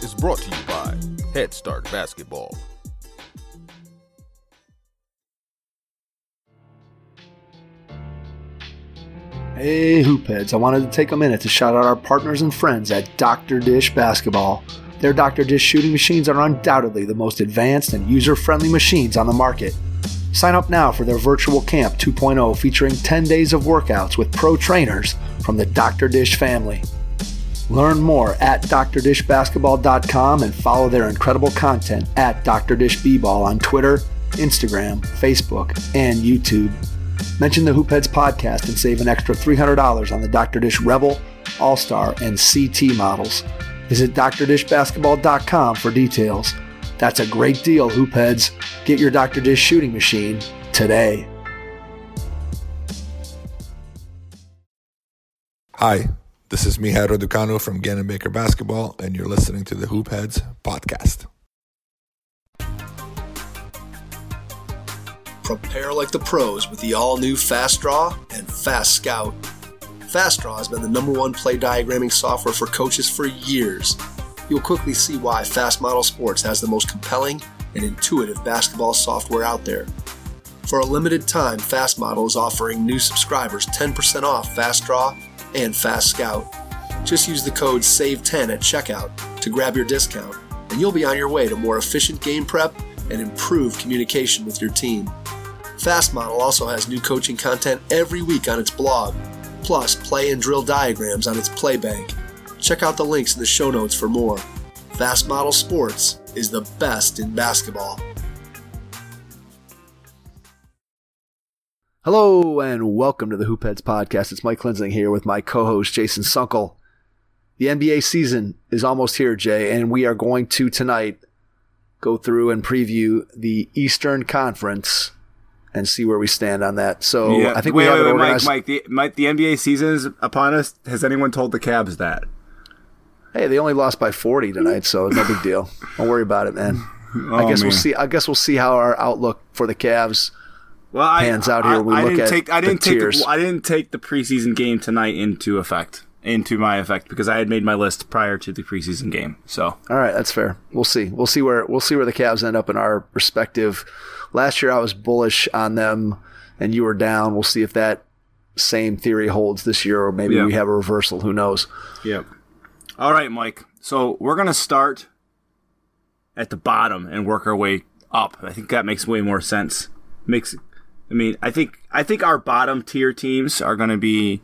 is brought to you by Head Start Basketball. Hey Hoopheads, I wanted to take a minute to shout out our partners and friends at Dr. Dish Basketball. Their Dr. Dish shooting machines are undoubtedly the most advanced and user-friendly machines on the market. Sign up now for their Virtual Camp 2.0 featuring 10 days of workouts with pro trainers from the Dr. Dish family. Learn more at drdishbasketball.com and follow their incredible content at Dr. Dish B-Ball on Twitter, Instagram, Facebook, and YouTube. Mention the Hoopheads podcast and save an extra $300 on the Dr. Dish Rebel, All-Star, and CT models. Visit drdishbasketball.com for details. That's a great deal, Hoopheads. Get your Dr. Dish shooting machine today. Hi, this is Mihail Raducanu from Gannon Baker Basketball, and you're listening to the Hoopheads podcast. Prepare like the pros with the all-new Fast Draw and Fast Scout. Fast Draw has been the #1 play diagramming software for coaches for years. You'll quickly see why Fast Model Sports has the most compelling and intuitive basketball software out there. For a limited time, Fast Model is offering new subscribers 10% off Fast Draw and Fast Scout. Just use the code SAVE10 at checkout to grab your discount, and you'll be on your way to more efficient game prep and improved communication with your team. Fast Model also has new coaching content every week on its blog, plus play and drill diagrams on its Playbank. Check out the links in the show notes for more. Fast Model Sports is the best in basketball. Hello and welcome to the Hoopheads podcast. It's Mike Klinzing here with my co-host Jason Sunkel. The NBA season is almost here, Jay, and we are going to tonight go through and preview the Eastern Conference and see where we stand on that. So yeah. I think we have it organized. Mike, the NBA season is upon us. Has anyone told the Cavs that? Hey, they only lost by 40 tonight, so no big deal. Don't worry about it, man. I guess we'll see how our outlook for the Cavs pans out here. I didn't take the preseason game tonight into my effect because I had made my list prior to the preseason game. So all right, that's fair. We'll see. We'll see where the Cavs end up in our respective. Last year I was bullish on them, and you were down. We'll see if that same theory holds this year, or maybe we have a reversal. Who knows? Yep. All right, Mike. So we're gonna start at the bottom and work our way up. I think that makes way more sense. I think our bottom tier teams are gonna be,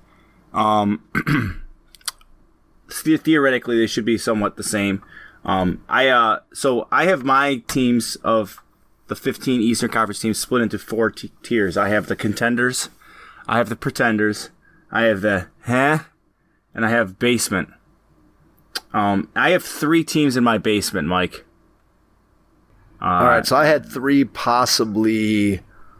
theoretically they should be somewhat the same. I have my teams of the 15 Eastern Conference teams split into 4 tiers. I have the contenders, I have the pretenders, I have the and I have basement. I have 3 teams in my basement, Mike. All right, so I had 3, possibly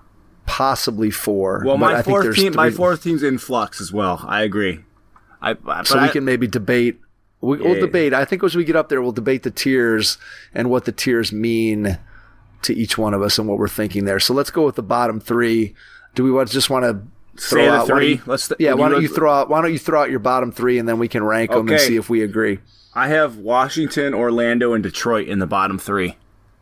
4. Well, my fourth team's in flux as well. I agree. We can maybe debate. We'll debate. I think as we get up there, we'll debate the tiers and what the tiers mean to each one of us and what we're thinking there. So let's go with the bottom 3. Do we just want to throw out 3? Why don't you throw out your bottom 3 and then we can rank them and see if we agree. I have Washington, Orlando, and Detroit in the bottom 3.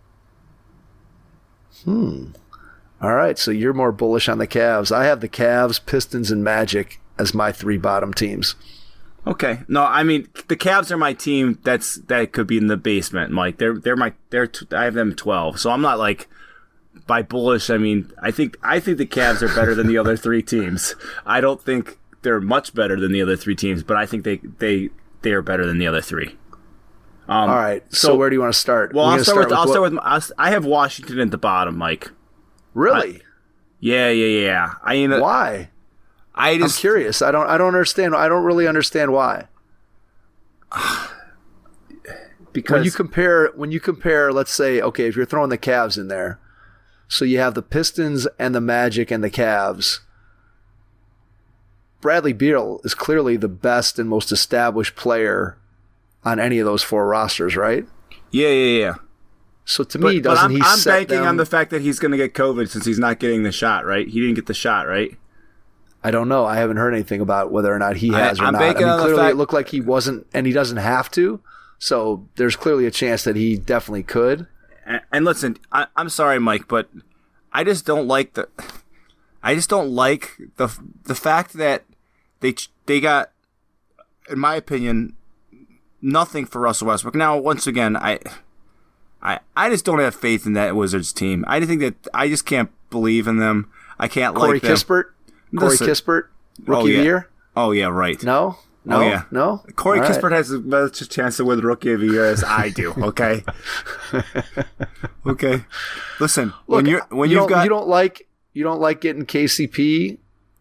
All right, so you're more bullish on the Cavs. I have the Cavs, Pistons, and Magic as my 3 bottom teams. Okay. No, I mean the Cavs are my team. That could be in the basement, Mike. I have them 12. So I'm not like by bullish. I mean, I think the Cavs are better than the other 3 teams. I don't think they're much better than the other 3 teams, but I think they are better than the other 3. All right. So where do you want to start? Well, I'll start with. I have Washington at the bottom, Mike. Really? Yeah. Why? I'm curious. I don't understand. I don't really understand why. Because when you compare, let's say, okay, if you're throwing the Cavs in there, so you have the Pistons and the Magic and the Cavs. Bradley Beal is clearly the best and most established player on any of those 4 rosters, right? Yeah. So to me, doesn't he set them? I'm banking on the fact that he's going to get COVID since he's not getting the shot, right? He didn't get the shot, right? I don't know. I haven't heard anything about whether or not he has or not. Clearly it looked like he wasn't, and he doesn't have to. So there's clearly a chance that he definitely could. And listen, I'm sorry, Mike, but I just don't like the fact that they got, in my opinion, nothing for Russell Westbrook. Now, once again, I just don't have faith in that Wizards team. I think that I just can't believe in them. I can't like them. Corey Kispert, Rookie of the Year? Oh, yeah, right. No? Oh, yeah. No? Corey Kispert has as much a chance to win the Rookie of the Year as I do, okay? Okay. Listen, Look, you don't like getting KCP.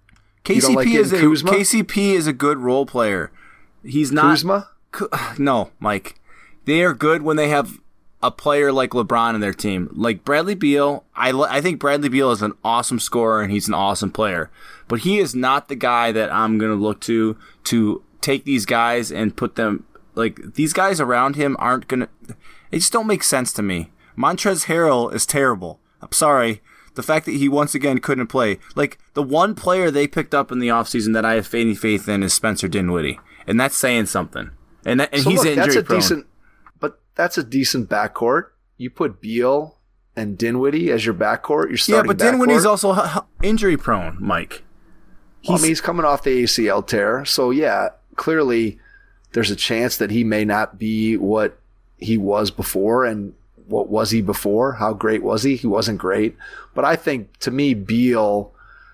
KCP is a good role player. He's not Kuzma? No, Mike. They are good when they have a player like LeBron in their team. Like Bradley Beal, I think Bradley Beal is an awesome scorer and he's an awesome player. But he is not the guy that I'm going to look to take these guys and put them, like, these guys around him aren't going to, they just don't make sense to me. Montrezl Harrell is terrible. I'm sorry. The fact that he once again couldn't play. Like, the one player they picked up in the offseason that I have any faith in is Spencer Dinwiddie. And that's saying something. And he's injury prone. That's a decent backcourt. You put Beal and Dinwiddie as your backcourt. You're starting. Yeah, but Dinwiddie's also injury prone, Mike. He's coming off the ACL tear, so yeah, clearly there's a chance that he may not be what he was before. And what was he before? How great was he? He wasn't great. But I think, to me, Beal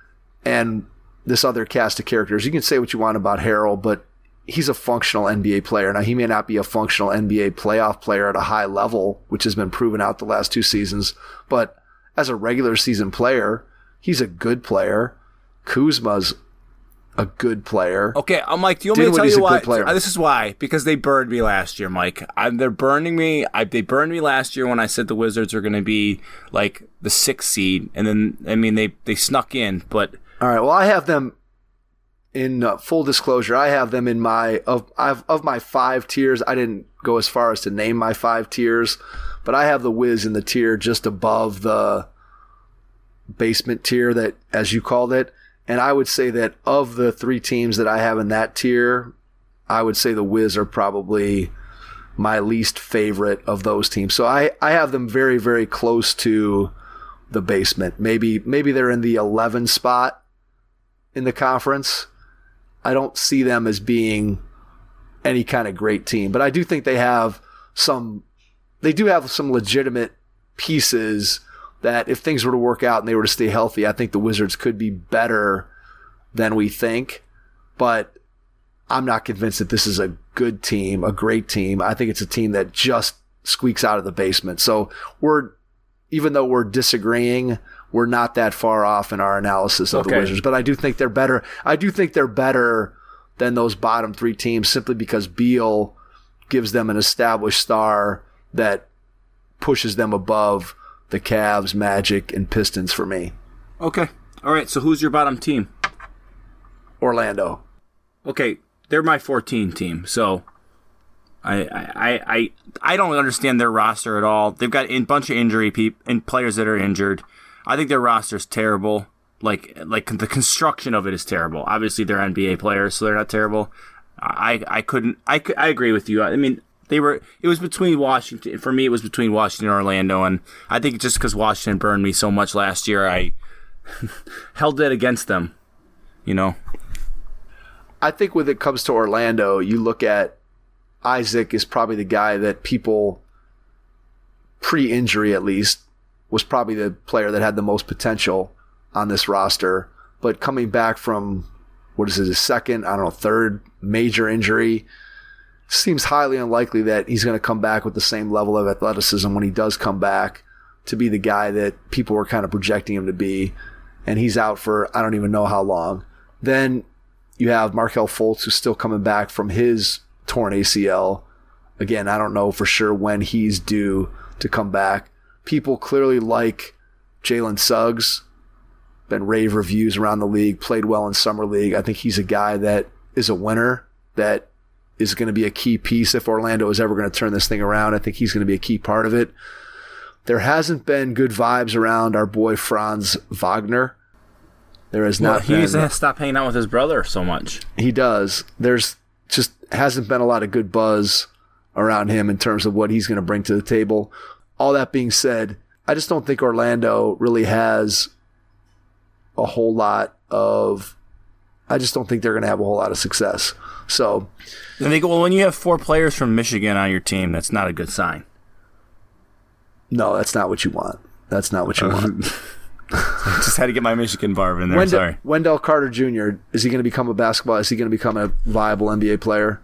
and this other cast of characters, you can say what you want about Harrell, but he's a functional NBA player. Now, he may not be a functional NBA playoff player at a high level, which has been proven out the last 2 seasons, but as a regular season player, he's a good player. Kuzma's a good player. Okay, Mike, do you want me to tell you why? This is why. Because they burned me last year, Mike. They're burning me. They burned me last year when I said the Wizards were going to be like the 6th seed, and then, I mean, they snuck in, but... All right, well, I have them... In full disclosure, I have them in my of my 5 tiers. I didn't go as far as to name my 5 tiers, but I have the Wiz in the tier just above the basement tier, that, as you called it. And I would say that of the 3 teams that I have in that tier, I would say the Wiz are probably my least favorite of those teams. So I have them very, very close to the basement. Maybe they're in the 11 spot in the conference. I don't see them as being any kind of great team, but I do think they have some legitimate pieces that, if things were to work out and they were to stay healthy, I think the Wizards could be better than we think. But I'm not convinced that this is a good team, a great team. I think it's a team that just squeaks out of the basement. So even though we're disagreeing, we're not that far off in our analysis of the Wizards, but I do think they're better. I do think they're better than those bottom 3 teams, simply because Beal gives them an established star that pushes them above the Cavs, Magic, and Pistons for me. Okay. All right, so who's your bottom team? Orlando. Okay, they're my 14 team, so I don't understand their roster at all. They've got a bunch of injury and players that are injured. I think their roster's terrible. Like the construction of it is terrible. Obviously, they're NBA players, so they're not terrible. I agree with you. I mean, it was between Washington. For me, it was between Washington and Orlando, and I think just because Washington burned me so much last year, I held it against them. You know. I think when it comes to Orlando, you look at Isaac is probably the guy that people, pre-injury at least, was probably the player that had the most potential on this roster. But coming back from, his second, third major injury, seems highly unlikely that he's going to come back with the same level of athleticism when he does come back to be the guy that people were kind of projecting him to be. And he's out for I don't even know how long. Then you have Markelle Fultz, who's still coming back from his torn ACL. Again, I don't know for sure when he's due to come back. People clearly like Jalen Suggs. Been rave reviews around the league, played well in Summer League. I think he's a guy that is a winner, that is going to be a key piece if Orlando is ever going to turn this thing around. I think he's going to be a key part of it. There hasn't been good vibes around our boy Franz Wagner. There has not been. He needs to stop hanging out with his brother so much. He does. There's just hasn't been a lot of good buzz around him in terms of what he's going to bring to the table. All that being said, I just don't think Orlando really has a whole lot of – I just don't think they're going to have a whole lot of success. So – And they go, well, when you have 4 players from Michigan on your team, that's not a good sign. No, that's not what you want. That's not what you want. I just had to get my Michigan barb in there. Sorry. Wendell Carter Jr., is he going to become a basketball? Is he going to become a viable NBA player?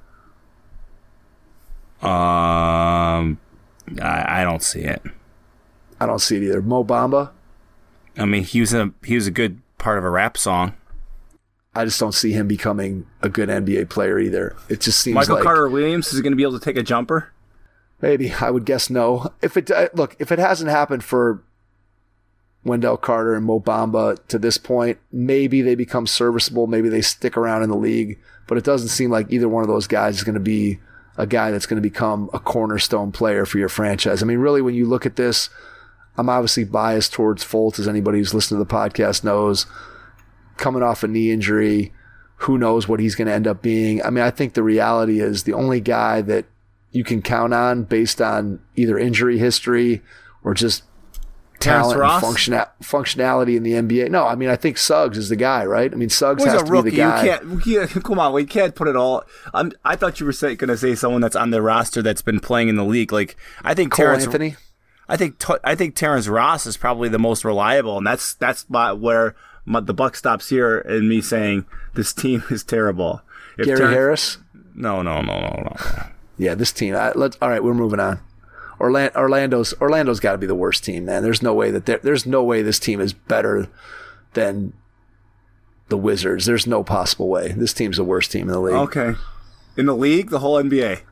I don't see it. I don't see it either. Mo Bamba? I mean, he was a good part of a rap song. I just don't see him becoming a good NBA player either. It just seems Michael like Carter Williams is going to be able to take a jumper. Maybe. I would guess no. If it hasn't happened for Wendell Carter and Mo Bamba to this point, maybe they become serviceable. Maybe they stick around in the league. But it doesn't seem like either one of those guys is going to be a guy that's going to become a cornerstone player for your franchise. I mean, really, when you look at this, I'm obviously biased towards Fultz, as anybody who's listened to the podcast knows. Coming off a knee injury, who knows what he's going to end up being. I mean, I think the reality is the only guy that you can count on based on either injury history or just talent and functionality in the NBA. No, I mean, I think Suggs is the guy, right? I mean, Suggs has to be the guy. Come on, we can't put it all. I thought you were going to say someone that's on the roster that's been playing in the league. Like, I think Cole Anthony. I think Terrence Ross is probably the most reliable, and that's where the buck stops here in me saying this team is terrible. Gary Harris? No. Yeah, this team. All right, we're moving on. Orlando's got to be the worst team, man. There's no way this team is better than the Wizards. There's no possible way. This team's the worst team in the league. Okay. In the league, the whole NBA?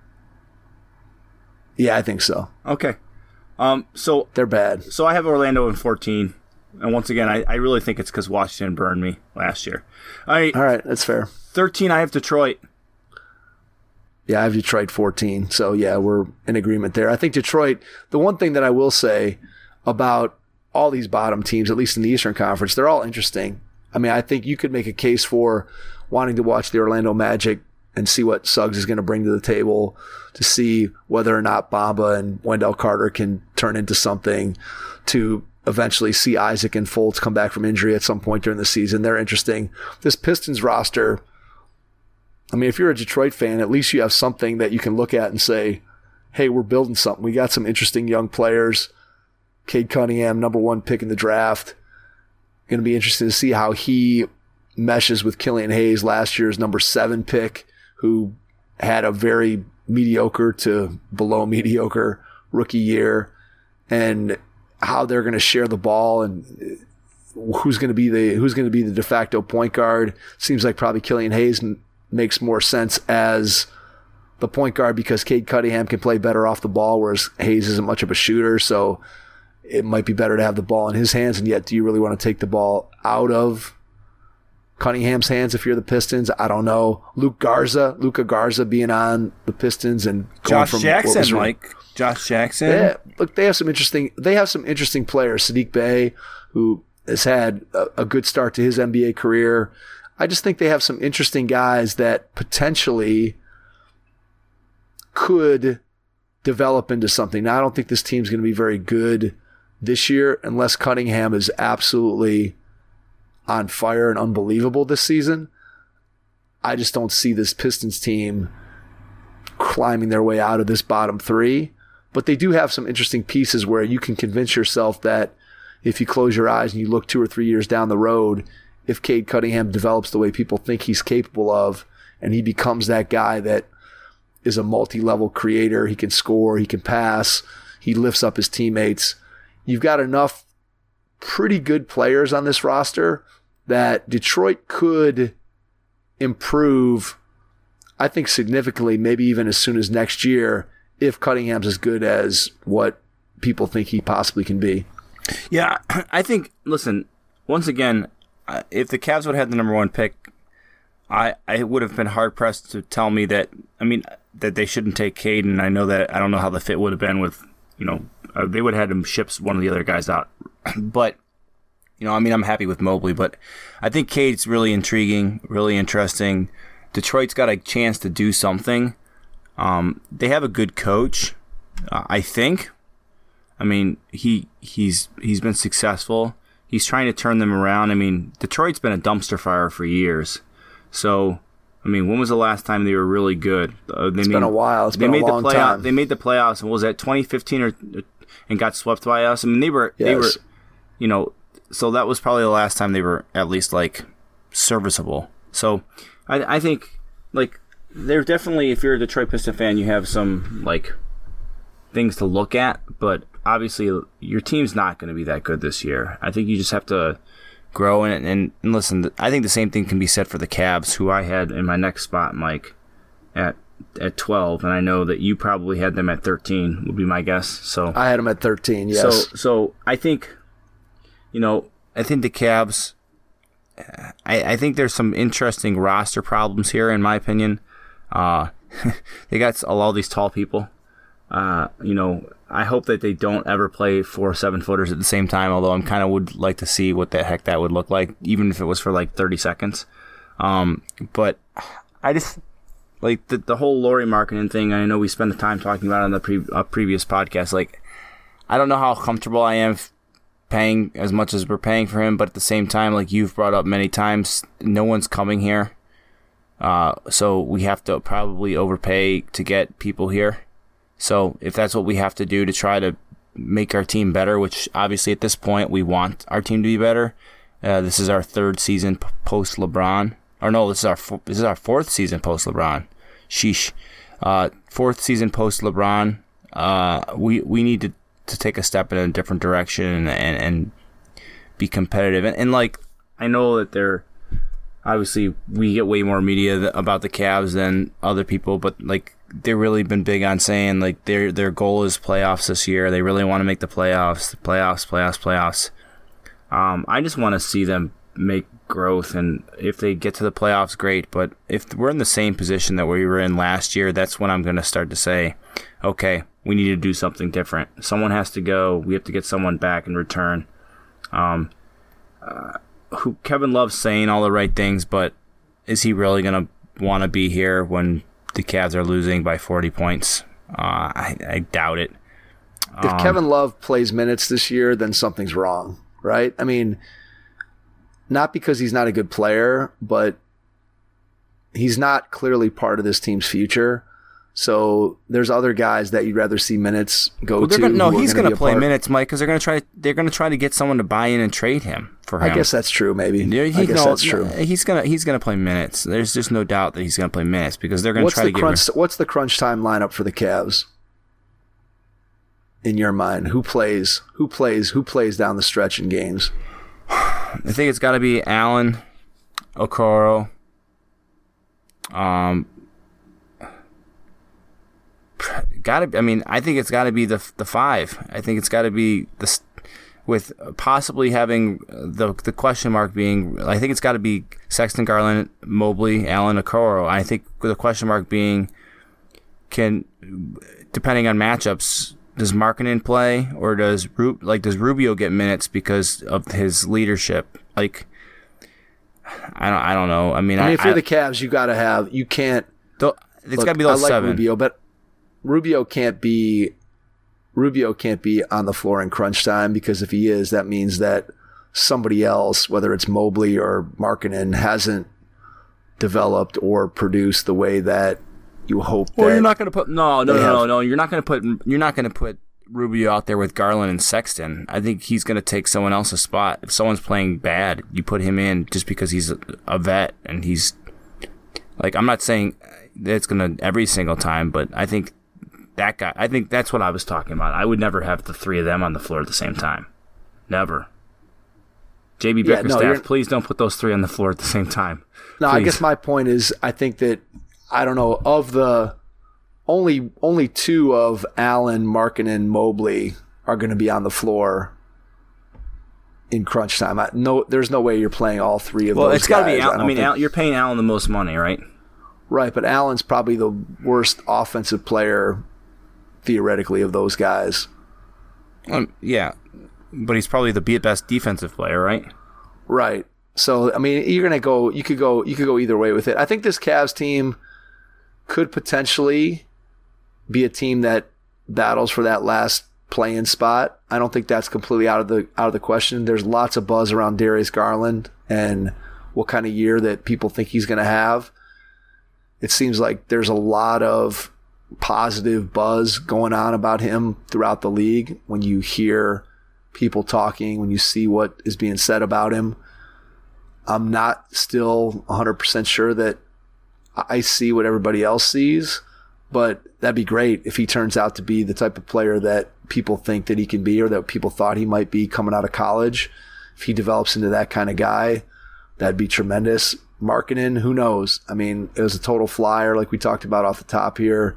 Yeah, I think so. Okay. So they're bad. So I have Orlando in 14. And once again, I really think it's because Washington burned me last year. All right, that's fair. 13, I have Detroit. Yeah, I have Detroit 14. So, yeah, we're in agreement there. I think Detroit, the one thing that I will say about all these bottom teams, at least in the Eastern Conference, they're all interesting. I mean, I think you could make a case for wanting to watch the Orlando Magic and see what Suggs is going to bring to the table, to see whether or not Bamba and Wendell Carter can turn into something, to eventually see Isaac and Fultz come back from injury at some point during the season. They're interesting. This Pistons roster, I mean, if you're a Detroit fan, at least you have something that you can look at and say, hey, we're building something. We got some interesting young players. Cade Cunningham, number 1 pick in the draft. Going to be interesting to see how he meshes with Killian Hayes, last year's number 7 pick, who had a very mediocre to below mediocre rookie year, and how they're going to share the ball and who's going to be the de facto point guard. Seems like probably Killian Hayes makes more sense as the point guard because Cade Cunningham can play better off the ball, whereas Hayes isn't much of a shooter, so it might be better to have the ball in his hands. And yet, do you really want to take the ball out of Cunningham's hands if you're the Pistons? I don't know. Luka Garza being on the Pistons and going Josh Jackson. Yeah, look, they have some interesting players. Sadiq Bey, who has had a good start to his NBA career. I just think they have some interesting guys that potentially could develop into something. Now, I don't think this team's going to be very good this year unless Cunningham is absolutely on fire and unbelievable this season. I just don't see this Pistons team climbing their way out of this bottom 3. But they do have some interesting pieces where you can convince yourself that if you close your eyes and you look 2 or 3 years down the road, if Cade Cunningham develops the way people think he's capable of, and he becomes that guy that is a multi-level creator, he can score, he can pass, he lifts up his teammates. You've got enough pretty good players on this roster that Detroit could improve, I think, significantly, maybe even as soon as next year, if Cunningham's as good as what people think he possibly can be. Yeah, I think, listen, once again, if the Cavs would have had the number 1 pick, I would have been hard-pressed to tell me that, that they shouldn't take Cade, and I don't know how the fit would have been with, they would have had him ship one of the other guys out. But, I'm happy with Mobley, but I think Cade's really intriguing, really interesting. Detroit's got a chance to do something. They have a good coach, I think. I mean, he's been successful. He's trying to turn them around. I mean, Detroit's been a dumpster fire for years. So, I mean, when was the last time they were really good? It's been a while. It's been a long time. They made the playoffs. What was that, 2015 and got swept by us? I mean, they were, so that was probably the last time they were at least like serviceable. So, I think like they're definitely, if you're a Detroit Piston fan, you have some like things to look at, but obviously your team's not going to be that good this year. I think you just have to grow in it. And listen, I think the same thing can be said for the Cavs, who I had in my next spot, Mike, at 12, and I know that you probably had them at 13, would be my guess. So I had them at 13, yes. So I think, I think the Cavs, I think there's some interesting roster problems here, in my opinion. They got all these tall people. I hope that they don't ever play 4 7-footers at the same time, although I kind of would like to see what the heck that would look like, even if it was for like 30 seconds. But I just, like, the whole Lauri Markkanen thing, I know we spent the time talking about it on the previous podcast. Like, I don't know how comfortable I am paying as much as we're paying for him, but at the same time, like you've brought up many times, no one's coming here. So we have to probably overpay to get people here. So if that's what we have to do to try to make our team better, which obviously at this point we want our team to be better. This is our third season post LeBron. Or no, this is our fourth season post LeBron. Sheesh. Fourth season post LeBron. We need to take a step in a different direction and be competitive. And like, I know that they're obviously we get way more media about the Cavs than other people, but like they've really been big on saying like their goal is playoffs this year. They really want to make the playoffs. I just want to see them make growth, and if they get to the playoffs, great. But if we're in the same position that we were in last year, that's when I'm going to start to say, okay, we need to do something different. Someone has to go. We have to get someone back in return. Kevin Love's saying all the right things, but is he really going to want to be here when the Cavs are losing by 40 points? I doubt it. If Kevin Love plays minutes this year, then something's wrong, right? I mean, not because he's not a good player, but he's not clearly part of this team's future. So there's other guys that you'd rather see minutes go to. No, he's going to play minutes, Mike, because they're going to try to get someone to buy in and trade him for him. I guess that's true. Maybe that's true. He's going to play minutes. There's just no doubt that he's going to play minutes because they're going to try to get. What's the crunch time lineup for the Cavs? In your mind, who plays down the stretch in games? I think it's got to be Allen, Okoro. I think it's got to be the 5. I think it's got to be with possibly having the question mark being. I think it's got to be Sexton, Garland, Mobley, Allen, Okoro. I think the question mark being, depending on matchups, does Markkanen play or does Rubio get minutes because of his leadership? Like, I don't know. I mean, if you're the Cavs, you got to have. You can't. It's got to be those 7. Rubio, but Rubio can't be on the floor in crunch time, because if he is, that means that somebody else, whether it's Mobley or Markkanen, hasn't developed or produced the way that you hope. Well, you're not going to put no. You're not going to put Rubio out there with Garland and Sexton. I think he's going to take someone else's spot. If someone's playing bad, you put him in just because he's a vet and he's like. I'm not saying that it's going to every single time, but I think that guy. I think that's what I was talking about. I would never have the 3 of them on the floor at the same time. Never. JB Bickerstaff, please don't put those 3 on the floor at the same time. No, please. I guess my point is, I think that, I don't know, of the only 2 of Allen, Markkanen, and Mobley are going to be on the floor in crunch time. There's no way you're playing all 3 of those guys. Well, it's got to be Allen. I mean, you're paying Allen the most money, right? Right, but Allen's probably the worst offensive player, theoretically, of those guys. Yeah, but he's probably the best defensive player, right? Right. So, I mean, you're going to go. You could go either way with it. I think this Cavs team could potentially be a team that battles for that last play-in spot. I don't think that's completely out of the question. There's lots of buzz around Darius Garland and what kind of year that people think he's going to have. It seems like there's a lot of positive buzz going on about him throughout the league. When you hear people talking, when you see what is being said about him, I'm not still 100% sure that I see what everybody else sees, but that'd be great if he turns out to be the type of player that people think that he can be, or that people thought he might be coming out of college. If he develops into that kind of guy, that'd be tremendous. Markkanen, who knows? I mean, it was a total flyer like we talked about off the top here.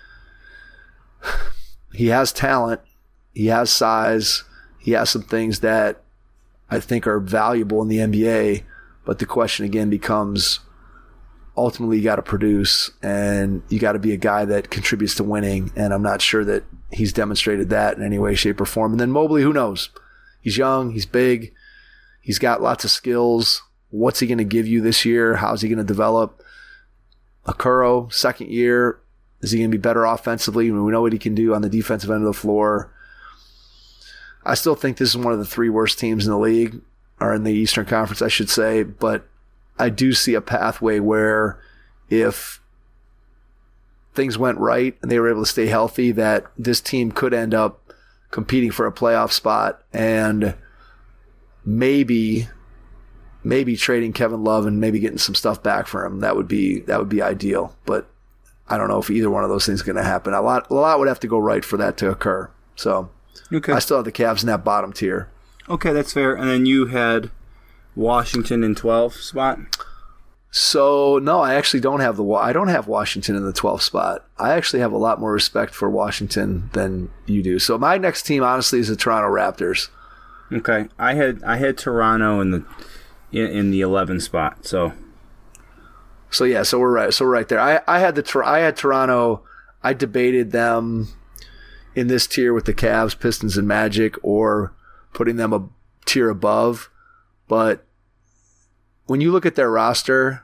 He has talent. He has size. He has some things that I think are valuable in the NBA, but the question again becomes, ultimately you got to produce, and you got to be a guy that contributes to winning, and I'm not sure that he's demonstrated that in any way, shape, or form. And then Mobley, who knows? He's young, he's big, he's got lots of skills. What's he going to give you this year? How's he going to develop? Okoro, second year, is he going to be better offensively? We know what he can do on the defensive end of the floor. I still think this is one of the 3 worst teams in the league, or in the Eastern Conference, I should say, but I do see a pathway where if things went right and they were able to stay healthy, that this team could end up competing for a playoff spot, and maybe trading Kevin Love and maybe getting some stuff back for him. That would be ideal, but I don't know if either one of those things is going to happen. A lot would have to go right for that to occur. So Okay. I still have the Cavs in that bottom tier. Okay, that's fair. And then you had Washington in 12th spot? So, no, I actually don't have Washington in the 12th spot. I actually have a lot more respect for Washington than you do. So my next team, honestly, is the Toronto Raptors. Okay. I had Toronto in the 11th spot. So yeah, so we're right. So we're right there. I had Toronto. I debated them in this tier with the Cavs, Pistons, and Magic, or putting them a tier above. But when you look at their roster,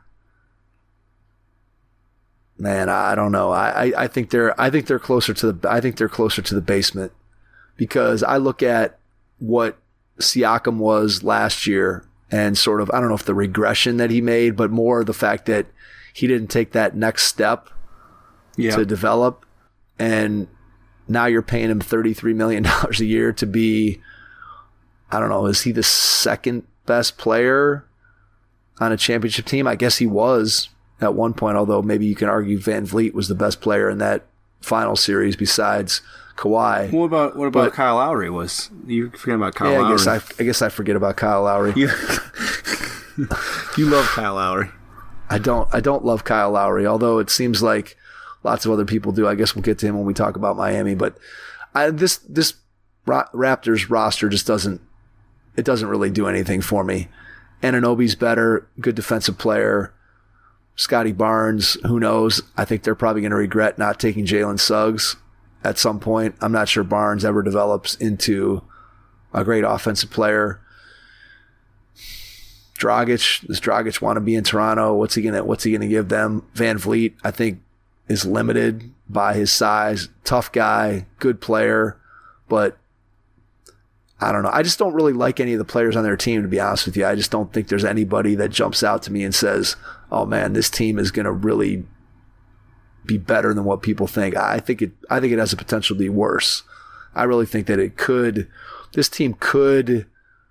man, I don't know. I think they're closer to the basement, because I look at what Siakam was last year, and sort of, I don't know if the regression that he made, but more the fact that he didn't take that next step to develop. And now you're paying him $33 million a year to be, I don't know, is he the second best player on a championship team? I guess he was at one point, although maybe you can argue Van Vliet was the best player in that final series besides Kawhi. What about Kyle Lowry? You forget about Kyle Lowry? I guess I forget about Kyle Lowry. You love Kyle Lowry. I don't love Kyle Lowry, although it seems like lots of other people do. I guess we'll get to him when we talk about Miami. But this Raptors roster just doesn't really do anything for me. Anunoby's better, good defensive player. Scotty Barnes, who knows? I think they're probably going to regret not taking Jalen Suggs at some point. I'm not sure Barnes ever develops into a great offensive player. Does Dragic want to be in Toronto? What's he gonna give them? Van Vliet, I think, is limited by his size. Tough guy, good player, but I don't know. I just don't really like any of the players on their team, to be honest with you. I just don't think there's anybody that jumps out to me and says, oh man, this team is going to really be better than what people think. I think it has the potential to be worse. I really think that this team could,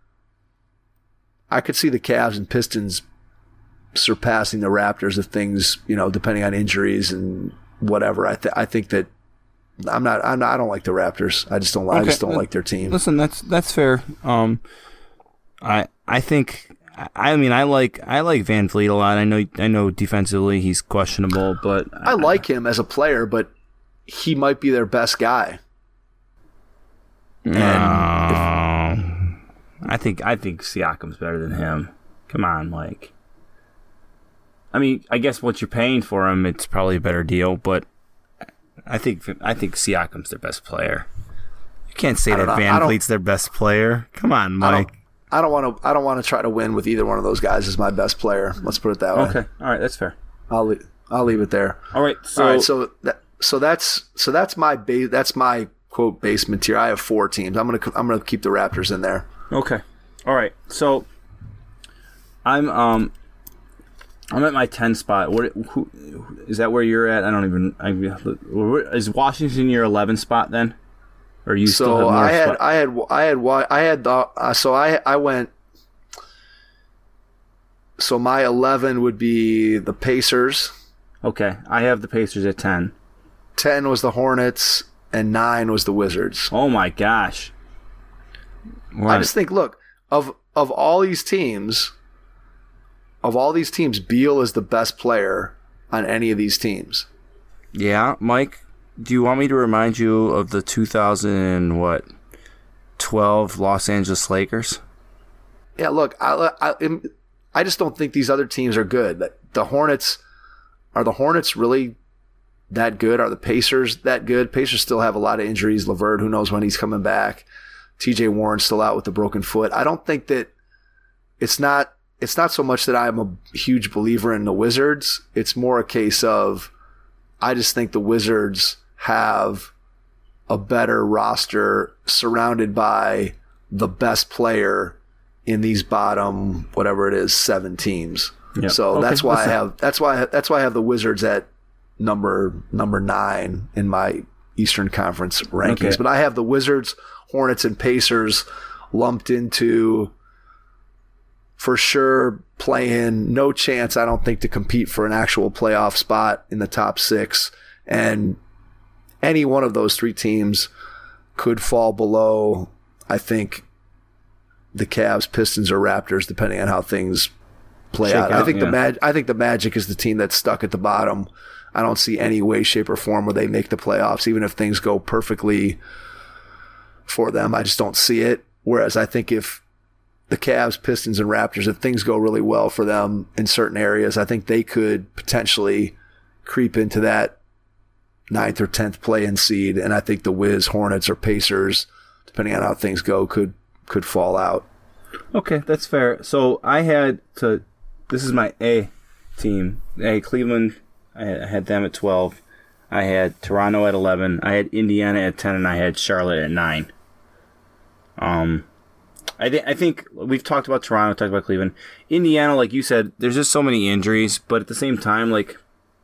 I could see the Cavs and Pistons surpassing the Raptors if things, depending on injuries and whatever. I think that I don't like the Raptors. I just don't like their team. Listen, that's fair. I like Van Vliet a lot. I know defensively he's questionable, but I like him as a player, but he might be their best guy. I think Siakam's better than him. Come on, Mike. I guess what you're paying for him, it's probably a better deal, but I think Siakam's their best player. You can't say that Van Vliet's their best player. Come on, Mike. I don't want to try to win with either one of those guys as my best player. Let's put it that way. Okay, all right, that's fair. I'll leave it there. All right, so So that's my base. That's my quote basement tier. I have 4 teams. I'm gonna keep the Raptors in there. Okay. All right. So I'm at my 10 spot. Who is that? Where you're at? I don't even. Is Washington your 11 spot then? Or you still have more I went. So my 11 would be the Pacers. Okay, I have the Pacers at 10. 10 was the Hornets, and 9 was the Wizards. Oh my gosh! I just think, look, of all these teams, Beal is the best player on any of these teams. Yeah, Mike. Do you want me to remind you of the 2012 Los Angeles Lakers? Yeah, look, I just don't think these other teams are good. The Hornets really that good? Are the Pacers that good? Pacers still have a lot of injuries. LeVert, who knows when he's coming back? TJ Warren's still out with the broken foot. I don't think that it's not so much that I'm a huge believer in the Wizards. It's more a case of I just think the Wizards have a better roster surrounded by the best player in these bottom, whatever it is, 7 teams. Yep. So that's why I have the Wizards at number 9 in my Eastern Conference rankings. Okay. But I have the Wizards, Hornets, and Pacers lumped into, for sure, playing no chance, I don't think, to compete for an actual playoff spot in the top 6. And any one of those 3 teams could fall below, I think, the Cavs, Pistons, or Raptors, depending on how things play out. I think the Magic is the team that's stuck at the bottom. I don't see any way, shape, or form where they make the playoffs, even if things go perfectly for them. I just don't see it. Whereas I think if the Cavs, Pistons, and Raptors, if things go really well for them in certain areas, I think they could potentially creep into that 9th or 10th play-in seed. And I think the Wiz, Hornets, or Pacers, depending on how things go, could fall out. Okay, that's fair. So this is my A team. Cleveland, I had them at 12. I had Toronto at 11. I had Indiana at 10, and I had Charlotte at 9. I think we've talked about Toronto, talked about Cleveland. Indiana, like you said, there's just so many injuries, but at the same time, like,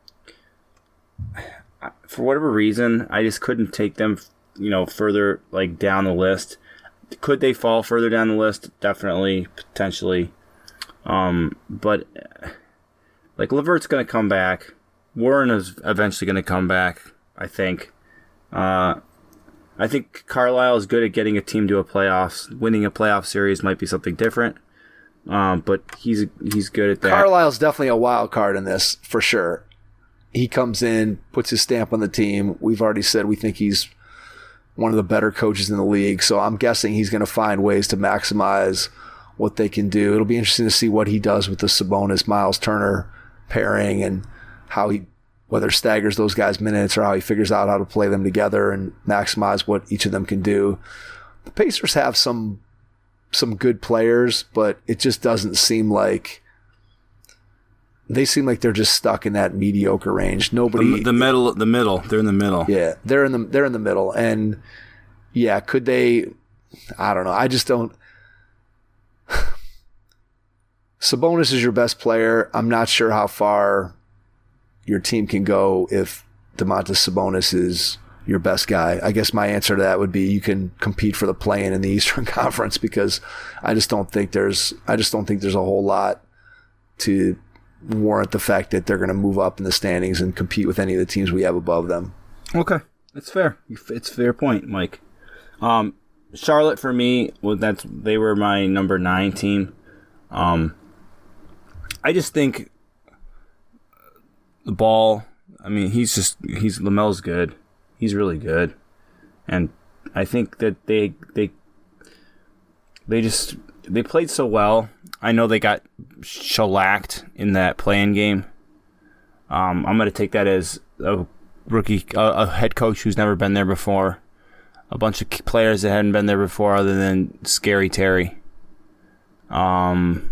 for whatever reason, I just couldn't take them, further, like, down the list. Could they fall further down the list? Definitely, potentially. But, like, LeVert's going to come back. Warren is eventually going to come back, I think. I think Carlisle is good at getting a team to a playoffs. Winning a playoff series might be something different. But he's good at that. Carlisle's definitely a wild card in this, for sure. He comes in, puts his stamp on the team. We've already said we think he's one of the better coaches in the league. So I'm guessing he's going to find ways to maximize what they can do. It'll be interesting to see what he does with the Sabonis-Miles Turner pairing and how whether staggers those guys' minutes or how he figures out how to play them together and maximize what each of them can do. The Pacers have some good players, but it just doesn't seem like they seem like they're just stuck in that mediocre range. Nobody the middle. They're in the middle. Yeah, they're in the middle. And yeah, could they? I don't know. I just don't. Sabonis is your best player. I'm not sure how far your team can go if Domantas Sabonis is your best guy. I guess my answer to that would be you can compete for the play-in in the Eastern Conference, because I just don't think there's a whole lot to warrant the fact that they're going to move up in the standings and compete with any of the teams we have above them. Okay, that's fair. It's a fair point, Mike. Charlotte for me, they were my number 9 team. I just think the Ball. I mean, LaMelo's good. He's really good, and I think that they played so well. I know they got shellacked in that play-in game. I'm going to take that as a rookie, a head coach who's never been there before, a bunch of players that hadn't been there before other than Scary Terry. I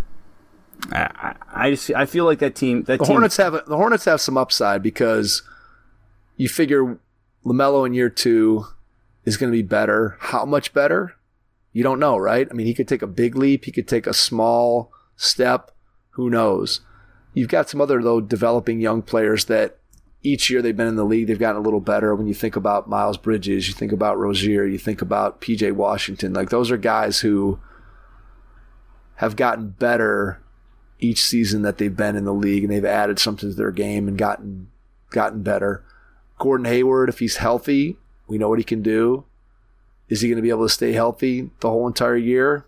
feel like that team. The Hornets have some upside because you figure LaMelo in year 2 is going to be better. How much better? You don't know, right? I mean, he could take a big leap. He could take a small step. Who knows? You've got some other, though, developing young players that each year they've been in the league, they've gotten a little better. When you think about Miles Bridges, you think about Rozier, you think about PJ Washington. Like, those are guys who have gotten better each season that they've been in the league, and they've added something to their game and gotten better. Gordon Hayward, if he's healthy, we know what he can do. Is he going to be able to stay healthy the whole entire year?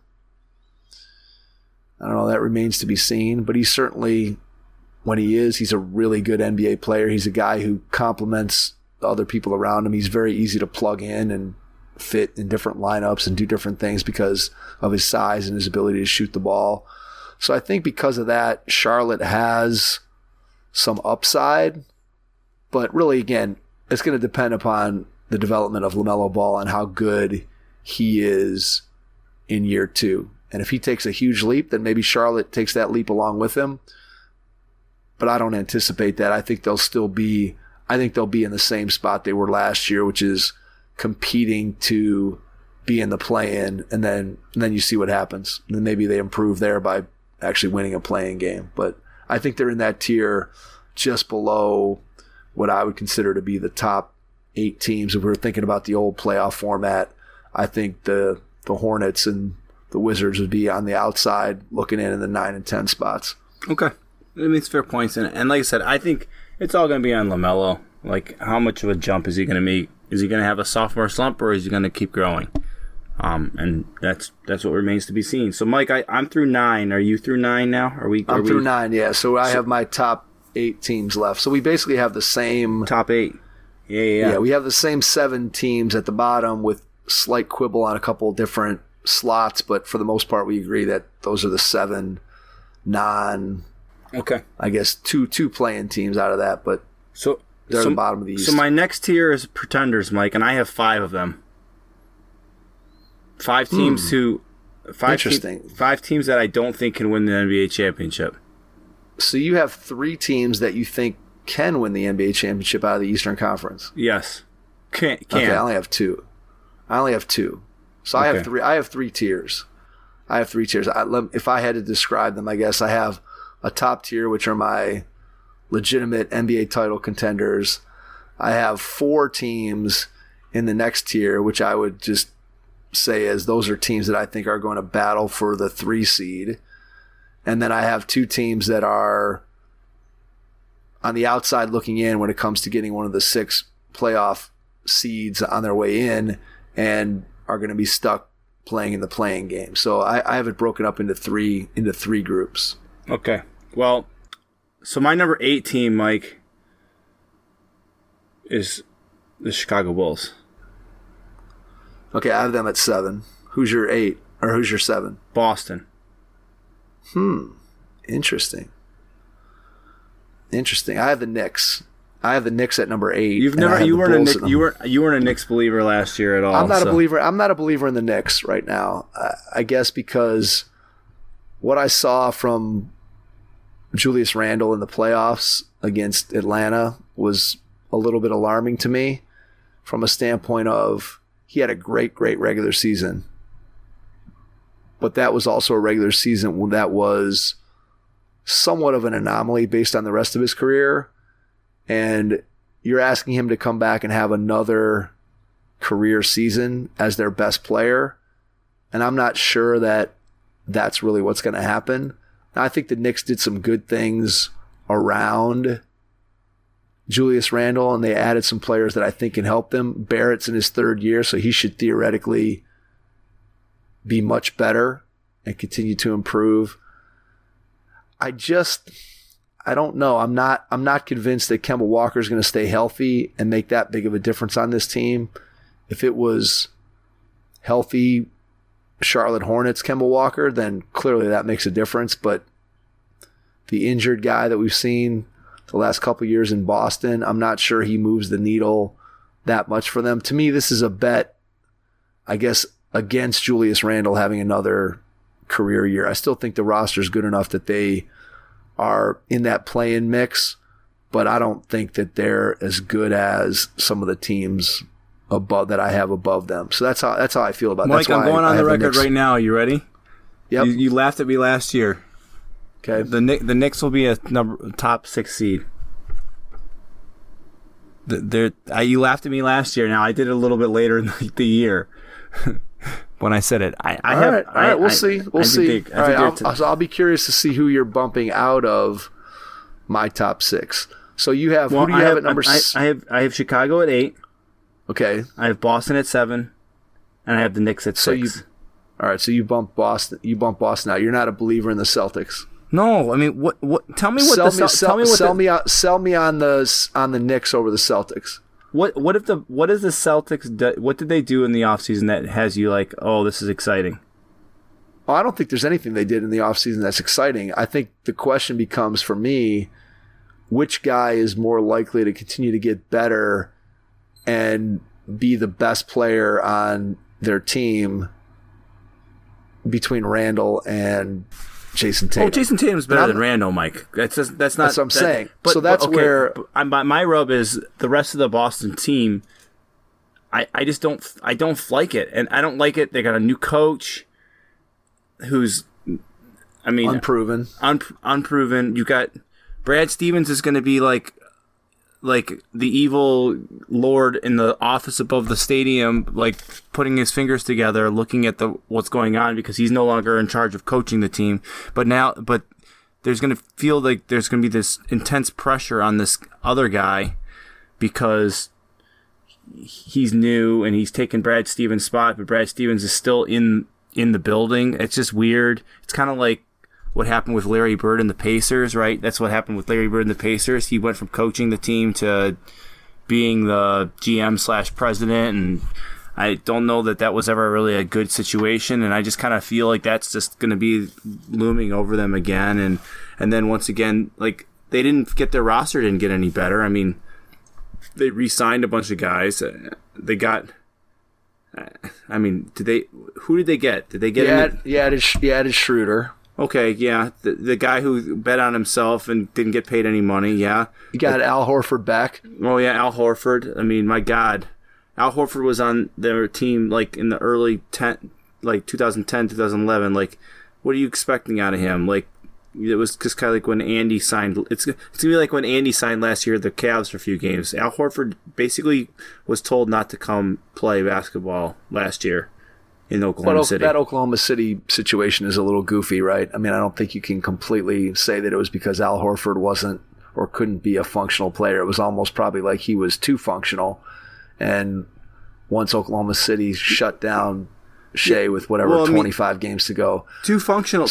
I don't know. That remains to be seen. But he's certainly, when he is, he's a really good NBA player. He's a guy who complements the other people around him. He's very easy to plug in and fit in different lineups and do different things because of his size and his ability to shoot the ball. So I think because of that, Charlotte has some upside. But really, again, it's going to depend upon the development of LaMelo Ball and how good he is in year 2. And if he takes a huge leap, then maybe Charlotte takes that leap along with him. But I don't anticipate that. I think they'll be in the same spot they were last year, which is competing to be in the play-in, and then you see what happens. And then maybe they improve there by actually winning a play-in game. But I think they're in that tier just below what I would consider to be the top 8 teams. If we were thinking about the old playoff format, I think the Hornets and the Wizards would be on the outside looking in the 9 and 10 spots. Okay. I mean, it's fair points. And like I said, I think it's all going to be on LaMelo. Like, how much of a jump is he going to make? Is he going to have a sophomore slump, or is he going to keep growing? And that's what remains to be seen. So, Mike, I'm through 9. Are you through 9 now? I'm through 9, yeah. So I have my top 8 teams left. So we basically have the same... Top 8. Yeah. We have the same 7 teams at the bottom with slight quibble on a couple different slots, but for the most part, we agree that those are the 7 Okay. I guess two play-in teams out of that, but they're at the bottom of the East. So my next tier is pretenders, Mike, and I have 5 of them. 5 teams Interesting. 5 teams that I don't think can win the NBA championship. So you have 3 teams that you think can win the NBA championship out of the Eastern Conference? Yes. Can. Okay, I only have 2. So I have 3. I have 3 tiers. If I had to describe them, I guess I have a top tier, which are my legitimate NBA title contenders. I have 4 teams in the next tier, which I would just say as those are teams that I think are going to battle for the 3 seed. And then I have 2 teams that are on the outside looking in when it comes to getting one of the 6 playoff seeds on their way in and are going to be stuck playing in the playing game. So I have it broken up into 3 groups. Okay. Well, so my number 8 team, Mike, is the Chicago Bulls. Okay, I have them at 7. Who's your 8 or who's your 7? Boston. Interesting. I have the Knicks. at number 8. You weren't a Knicks believer last year at all. I'm not a believer. I'm not a believer in the Knicks right now. I guess because what I saw from Julius Randle in the playoffs against Atlanta was a little bit alarming to me from a standpoint of he had a great regular season. But that was also a regular season that was somewhat of an anomaly based on the rest of his career. And you're asking him to come back and have another career season as their best player. And I'm not sure that that's really what's going to happen. I think the Knicks did some good things around Julius Randle, and they added some players that I think can help them. Barrett's in his 3rd year, so he should theoretically be much better and continue to improve. I don't know. I'm not convinced that Kemba Walker is going to stay healthy and make that big of a difference on this team. If it was healthy Charlotte Hornets Kemba Walker, then clearly that makes a difference. But the injured guy that we've seen the last couple of years in Boston, I'm not sure he moves the needle that much for them. To me, this is a bet, I guess, against Julius Randle having another career year. I still think the roster is good enough that they are in that play-in mix, but I don't think that they're as good as some of the teams above that I have above them. So that's how I feel about it. Mike, I'm going on the record right now. You ready? Yep. You laughed at me last year. Okay. The Knicks will be a top 6 seed. You laughed at me last year. Now I did it a little bit later in the year when I said it. All right. We'll see. We'll see. I'll be curious to see who you're bumping out of my top 6. So you have who do you have at number? I have Chicago at 8. Okay. I have Boston at 7, and I have the Knicks at 6. All right. So you bump Boston. You bump Boston out. You're not a believer in the Celtics. No, I mean, what? Tell me what sell me on the Knicks over the Celtics. What is the Celtics? What did they do in the offseason that has you like, oh, this is exciting? Well, I don't think there's anything they did in the offseason that's exciting. I think the question becomes for me, which guy is more likely to continue to get better and be the best player on their team between Randall and Jason Tatum. Oh, Jason Tatum's better than Randall, Mike. That's not. That's what I'm saying. So that's where my rub is. The rest of the Boston team, I just don't. I don't like it, and I don't like it. They got a new coach, who's, I mean, unproven. Unproven. You got Brad Stevens is going to be like the evil lord in the office above the stadium, like putting his fingers together, looking at what's going on, because he's no longer in charge of coaching the team. But there's going to feel like there's going to be this intense pressure on this other guy because he's new and he's taken Brad Stevens' spot, but Brad Stevens is still in the building. It's just weird. It's kind of like what happened with Larry Bird and the Pacers, right? That's what happened with Larry Bird and the Pacers. He went from coaching the team to being the GM/president, and I don't know that was ever really a good situation, and I just kind of feel like that's just going to be looming over them again, and then once again, like, they didn't get their roster, didn't get any better. I mean, they re-signed a bunch of guys. They got... I mean, who did they get? Did they get... You added Schroeder. Okay, yeah, the guy who bet on himself and didn't get paid any money, yeah. You got Al Horford back. Oh, yeah, Al Horford. I mean, my God. Al Horford was on their team, like, in the early 2010, 2011. Like, what are you expecting out of him? Like, it was just kind of like when Andy signed. It's going to be like when Andy signed last year the Cavs for a few games. Al Horford basically was told not to come play basketball last year in Oklahoma City. That Oklahoma City situation is a little goofy, right? I mean, I don't think you can completely say that it was because Al Horford wasn't or couldn't be a functional player. It was almost probably like he was too functional. And once Oklahoma City shut down Shea with 25 games to go. Too functional,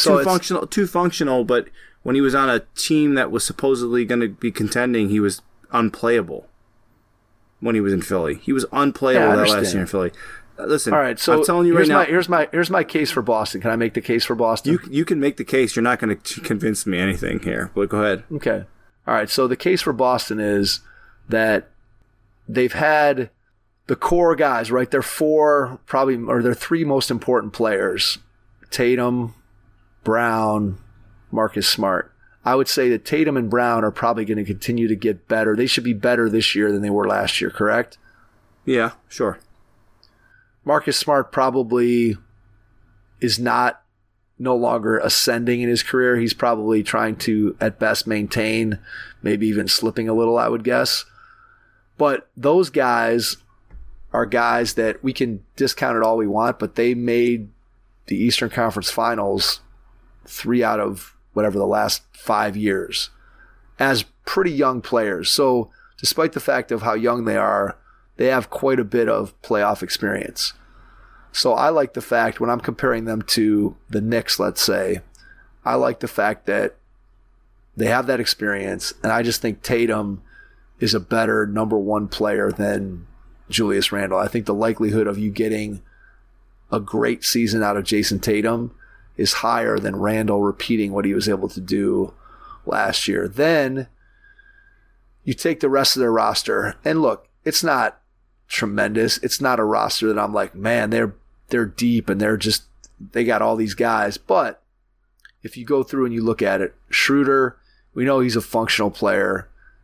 but when he was on a team that was supposedly going to be contending, he was unplayable when he was in Philly. He was unplayable that last year in Philly. Listen, all right, so I'm telling you right now. Here's my case for Boston. Can I make the case for Boston? You can make the case. You're not going to convince me anything here, but go ahead. Okay. All right, so the case for Boston is that they've had the core guys, right? Their their 3 most important players, Tatum, Brown, Marcus Smart. I would say that Tatum and Brown are probably going to continue to get better. They should be better this year than they were last year, correct? Yeah, sure. Marcus Smart probably is no longer ascending in his career. He's probably trying to, at best, maintain, maybe even slipping a little, I would guess. But those guys are guys that we can discount it all we want, but they made the Eastern Conference Finals 3 out of whatever the last 5 years as pretty young players. So despite the fact of how young they are, they have quite a bit of playoff experience. So I like the fact, when I'm comparing them to the Knicks, let's say, I like the fact that they have that experience, and I just think Tatum is a better number 1 player than Julius Randle. I think the likelihood of you getting a great season out of Jason Tatum is higher than Randle repeating what he was able to do last year. Then you take the rest of their roster, and look, it's not tremendous. It's not a roster that I'm like, man, they're deep and they got all these guys. But if you go through and you look at it, Schroeder, we know he's a functional player.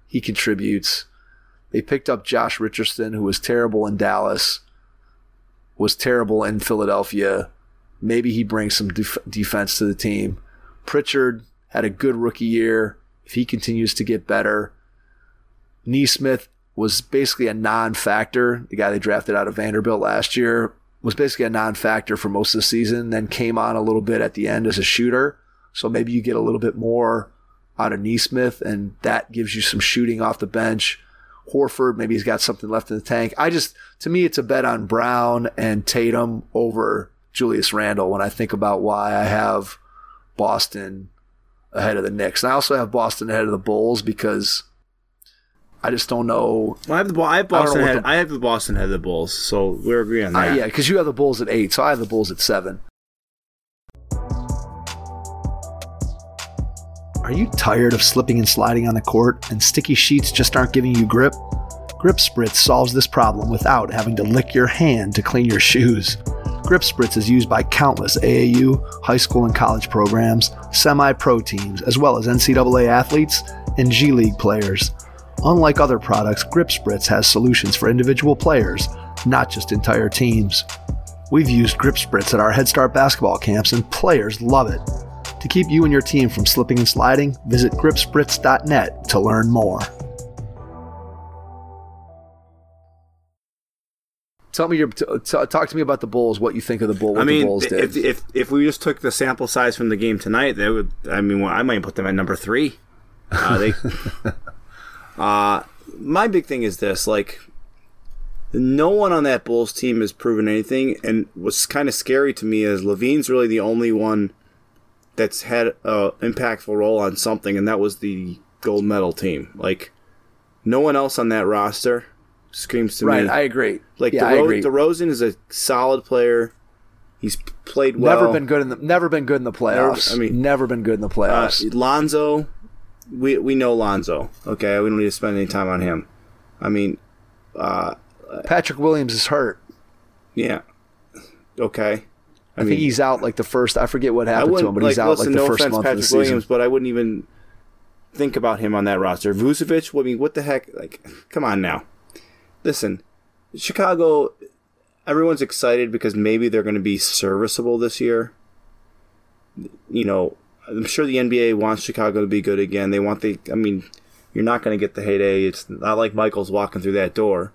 He contributes. They picked up Josh Richardson, who was terrible in Dallas, was terrible in Philadelphia. Maybe he brings some defense to the team. Pritchard had a good rookie year. If he continues to get better. Neesmith was basically a non-factor. The guy they drafted out of Vanderbilt last year was basically a non-factor for most of the season, then came on a little bit at the end as a shooter. So maybe you get a little bit more out of Neesmith, and that gives you some shooting off the bench. Horford, maybe he's got something left in the tank. To me, it's a bet on Brown and Tatum over Julius Randle when I think about why I have Boston ahead of the Knicks. And I also have Boston ahead of the Bulls because I just don't know. Well, I have Boston ahead. I have the Boston ahead of the Bulls, so we're agreeing on that. Yeah, because you have the Bulls at 8, so I have the Bulls at 7. Are you tired of slipping and sliding on the court and sticky sheets just aren't giving you grip? Grip Spritz solves this problem without having to lick your hand to clean your shoes. Grip Spritz is used by countless AAU, high school and college programs, semi-pro teams, as well as NCAA athletes and G League players. Unlike other products, Grip Spritz has solutions for individual players, not just entire teams. We've used Grip Spritz at our Head Start basketball camps and players love it. To keep you and your team from slipping and sliding, visit gripspritz.net to learn more. Talk to me about the Bulls. What you think of the Bulls? The Bulls did. If we just took the sample size from the game tonight, they would. I mean, I might put them at number 3. My big thing is this: like, no one on that Bulls team has proven anything, and what's kind of scary to me is LaVine's really the only one that's had an impactful role on something, and that was the gold medal team. Like, no one else on that roster screams to me. Right, I agree. Like, I agree. DeRozan is a solid player. He's played well. Never been good in the playoffs. Never been good in the playoffs. Lonzo, we know Lonzo. Okay, we don't need to spend any time on him. I mean, Patrick Williams is hurt. Yeah. Okay. I think he's out like the first. I forget what happened to him, but he's out like the first month of the season. Williams, but I wouldn't even think about him on that roster. Vucevic, I mean, what the heck? Like, come on now. Listen, Chicago, everyone's excited because maybe they're going to be serviceable this year. You know, I'm sure the NBA wants Chicago to be good again. They want you're not going to get the heyday. It's not like Michael's walking through that door.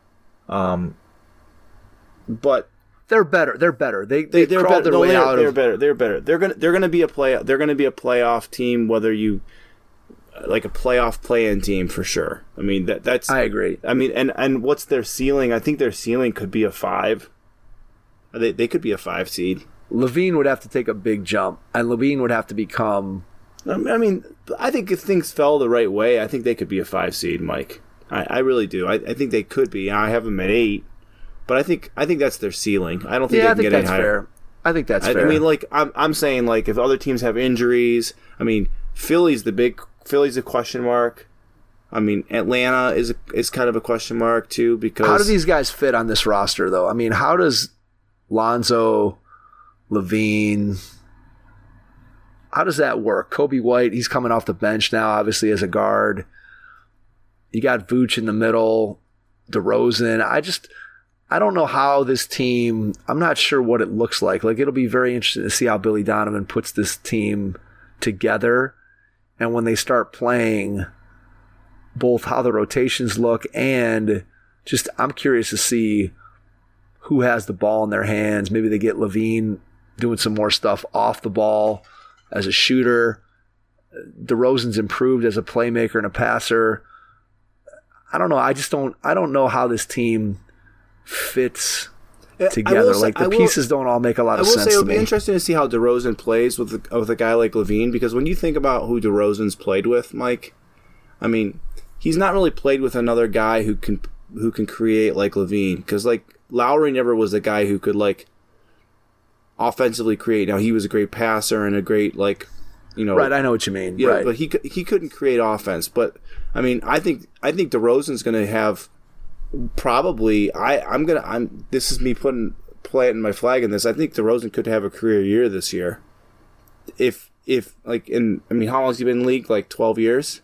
But they're better. They're better. They're crawled their way out. They're better. They're better. They're gonna be a playoff team, whether you like a playoff play-in team for sure. I mean that's. I agree. I mean, and what's their ceiling? I think their ceiling could be a 5. They could be a 5 seed. LaVine would have to take a big jump, and LaVine would have to become. I mean, I think if things fell the right way, I think they could be a 5 seed, Mike. I really do. I think they could be. I have them at 8. But I think that's their ceiling. I don't think they can get any higher. I think that's fair. I mean, like I'm saying, like if other teams have injuries, I mean, Philly's a question mark. I mean, Atlanta is kind of a question mark too because how do these guys fit on this roster though? I mean, how does Lonzo, LaVine, how does that work? Kobe White, he's coming off the bench now, obviously as a guard. You got Vooch in the middle, DeRozan. I don't know how this team, I'm not sure what it looks like. Like, it'll be very interesting to see how Billy Donovan puts this team together. And when they start playing, both how the rotations look and just, I'm curious to see who has the ball in their hands. Maybe they get LaVine doing some more stuff off the ball as a shooter. DeRozan's improved as a playmaker and a passer. I don't know. I don't know how this team fits together. Pieces don't all make a lot of sense to me. I will say it would be interesting to see how DeRozan plays with a guy like LaVine, because when you think about who DeRozan's played with, Mike, I mean, he's not really played with another guy who can create like LaVine, because like Lowry never was a guy who could like offensively create. Now he was a great passer and a great right. I know what you mean. Yeah, right. But he couldn't create offense. But I mean, I think DeRozan's going to have. Probably, this is me planting my flag in this. I think DeRozan could have a career year this year. How long has he been in the league? Like 12 years?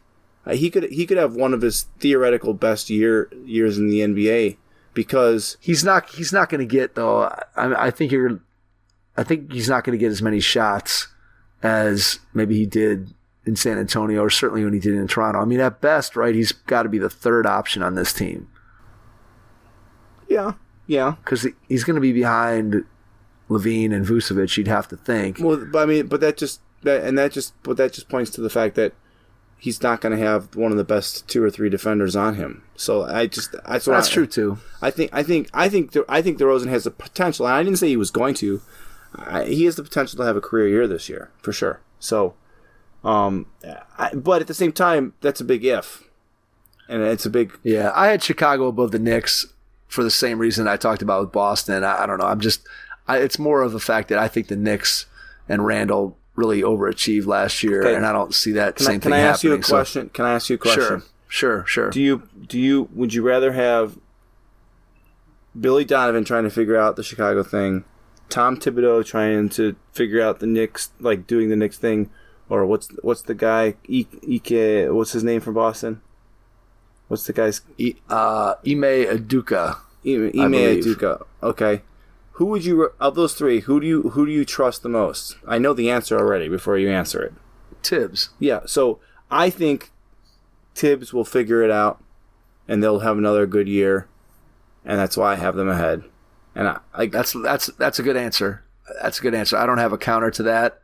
He could have one of his theoretical best years in the NBA because he's not going to get though. I think he's not going to get as many shots as maybe he did in San Antonio, or certainly when he did in Toronto. I mean, at best, right, he's got to be the third option on this team. Yeah. Because he's going to be behind Levine and Vucevic, you'd have to think. Well, but that just points to the fact that he's not going to have one of the best 2 or 3 defenders on him. So that's true too. I think DeRozan has the potential, and I didn't say he was going to. He has the potential to have a career year this year for sure. So, but at the same time, that's a big if, and it's a big. Yeah, I had Chicago above the Knicks for the same reason I talked about with Boston. I don't know. It's more of the fact that I think the Knicks and Randall really overachieved last year, and I don't see that same thing happening. Can I ask you a question? Can I ask you a question? Sure. Would you rather have Billy Donovan trying to figure out the Chicago thing, Tom Thibodeau trying to figure out the Knicks, like doing the Knicks thing, or what's the guy Ike? What's his name from Boston? What's the guy's Ime Udoka? Ime Udoka. Okay. Who would you of those 3? Who do you trust the most? I know the answer already. Before you answer it, Tibbs. Yeah. So I think Tibbs will figure it out, and they'll have another good year, and that's why I have them ahead. And that's a good answer. That's a good answer. I don't have a counter to that.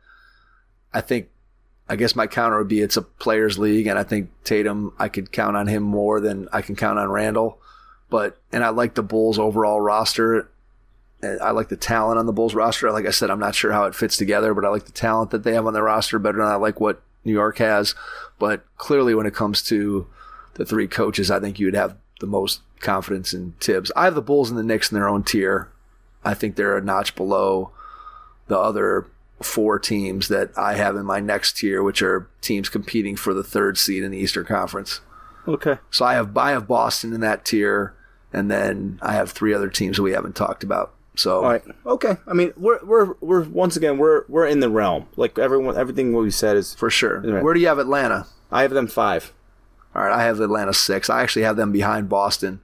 I guess my counter would be it's a players' league, and I think Tatum, I could count on him more than I can count on Randall. And I like the Bulls' overall roster. I like the talent on the Bulls roster. Like I said, I'm not sure how it fits together, but I like the talent that they have on their roster better than I like what New York has. But clearly when it comes to the 3 coaches, I think you would have the most confidence in Tibbs. I have the Bulls and the Knicks in their own tier. I think they're a notch below the other 4 teams that I have in my next tier, which are teams competing for the 3rd seed in the Eastern Conference. Okay. So I have Boston in that tier, and then I have 3 other teams that we haven't talked about. So, all right, okay. I mean, we're once again we're in the realm. Like everything what we said is for sure. Right. Where do you have Atlanta? I have them 5. All right, I have Atlanta 6. I actually have them behind Boston,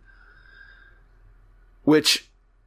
which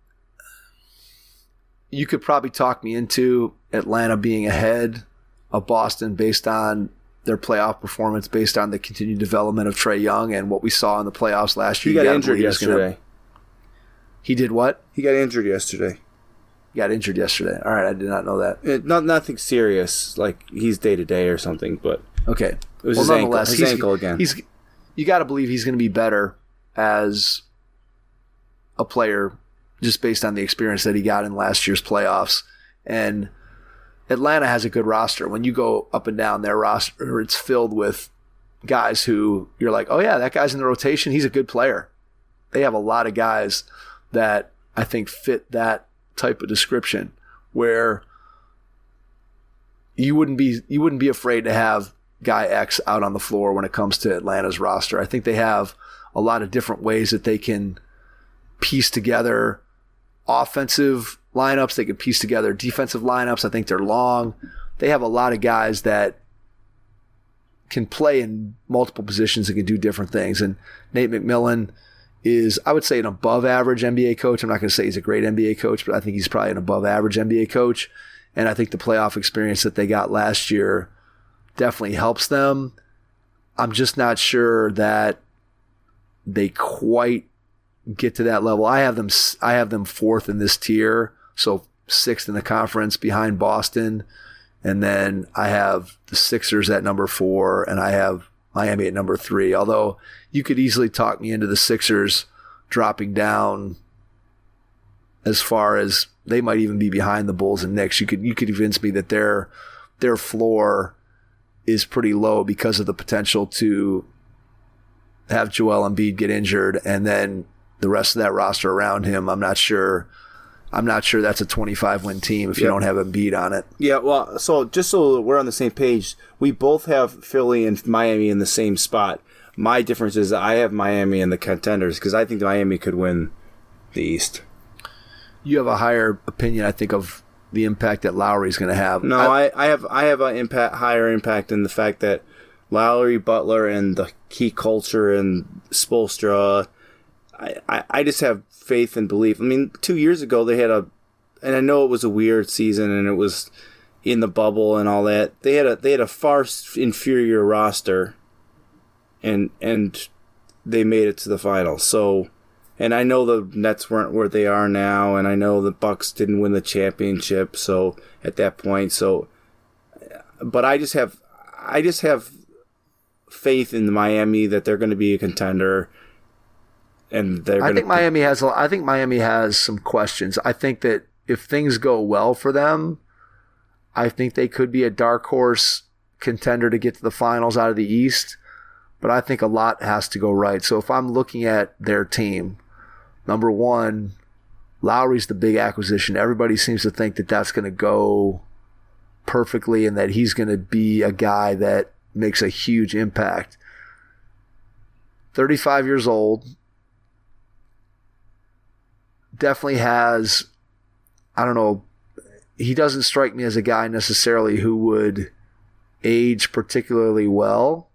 you could probably talk me into Atlanta being ahead of Boston based on their playoff performance, based on the continued development of Trae Young and what we saw in the playoffs last year. He got injured yesterday. He did what? He got injured yesterday. All right, I did not know that. Nothing serious, like he's day-to-day or something, but okay. It was his ankle again. You got to believe he's going to be better as a player just based on the experience that he got in last year's playoffs. And Atlanta has a good roster. When you go up and down their roster, it's filled with guys who you're like, oh yeah, that guy's in the rotation. He's a good player. They have a lot of guys that I think fit that type of description where you wouldn't be afraid to have guy X out on the floor when it comes to Atlanta's roster. I think they have a lot of different ways that they can piece together offensive lineups. They can piece together defensive lineups. I think they're long. They have a lot of guys that can play in multiple positions and can do different things. And Nate McMillan is, I would say, an above average NBA coach. I'm not going to say he's a great NBA coach, but I think he's probably an above average NBA coach. And I think the playoff experience that they got last year definitely helps them. I'm just not sure that they quite get to that level. I have them 4th in this tier, so 6th in the conference behind Boston. And then I have the Sixers at number 4, and I have Miami at number 3. Although you could easily talk me into the Sixers dropping down as far as they might even be behind the Bulls and Knicks. You could convince me that their floor is pretty low because of the potential to have Joel Embiid get injured, and then the rest of that roster around him. I'm not sure that's a 25-win team if you don't have Embiid on it. Yeah, well, so just so we're on the same page, we both have Philly and Miami in the same spot. My difference is I have Miami in the contenders because I think Miami could win the East. You have a higher opinion, I think, of the impact that Lowry's going to have. No, I have an higher impact in the fact that Lowry, Butler, and the key culture and Spoelstra, I just have faith and belief. I mean, 2 years ago they had and I know it was a weird season and it was in the bubble and all that. They had a far inferior roster, and they made it to the finals. So, and I know the Nets weren't where they are now, and I know the Bucks didn't win the championship. So at that point, but I just have faith in Miami that they're going to be a contender, and I think Miami has some questions. I think that if things go well for them, I think they could be a dark horse contender to get to the finals out of the East, but I think a lot has to go right. So if I'm looking at their team, number one, Lowry's the big acquisition. Everybody seems to think that that's going to go perfectly and that he's going to be a guy that makes a huge impact. 35 years old. Definitely has, I don't know, he doesn't strike me as a guy necessarily who would age particularly well.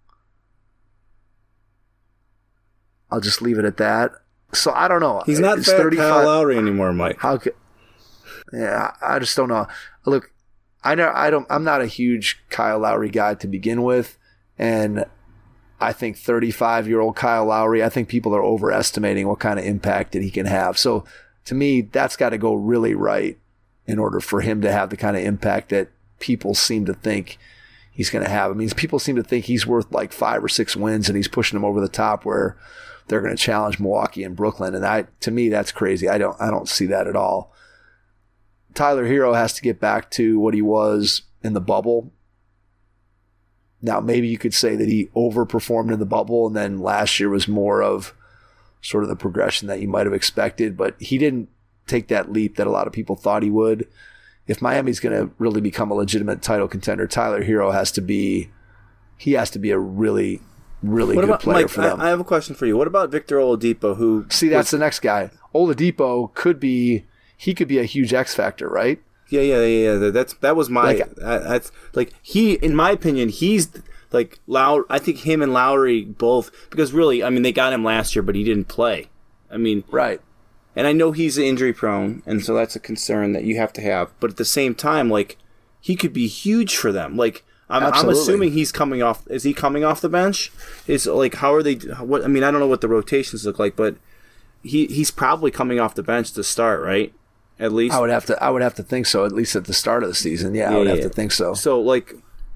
I'll just leave it at that. So I don't know. He's not fat Kyle Lowry anymore, Mike. Yeah, I just don't know. Look, I'm not a huge Kyle Lowry guy to begin with, and I think 35-year-old Kyle Lowry, I think people are overestimating what kind of impact that he can have. So to me, that's got to go really right in order for him to have the kind of impact that people seem to think he's going to have. I mean, people seem to think he's worth like 5 or 6 wins and he's pushing them over the top where they're going to challenge Milwaukee and Brooklyn. And to me, that's crazy. I don't see that at all. Tyler Hero has to get back to what he was in the bubble. Now, maybe you could say that he overperformed in the bubble and then last year was more of sort of the progression that you might have expected, but he didn't take that leap that a lot of people thought he would. If Miami's going to really become a legitimate title contender, Tyler Hero has to be a really, really good player for them. I have a question for you. What about Victor Oladipo? That's the next guy. Oladipo could be a huge X factor, right? Yeah. That was my. That's like in my opinion, he's like Lowry. I think him and Lowry both, because really, I mean, they got him last year, but he didn't play. I mean, right. And I know he's injury prone, and so that's a concern that you have to have. But at the same time, like, he could be huge for them. Like, I'm assuming he's coming off. Is he coming off the bench? Is like, how are they? What I mean, I don't know what the rotations look like, but he's probably coming off the bench to start, right? At least I would have to think so. At least at the start of the season, I would have to think so. So like,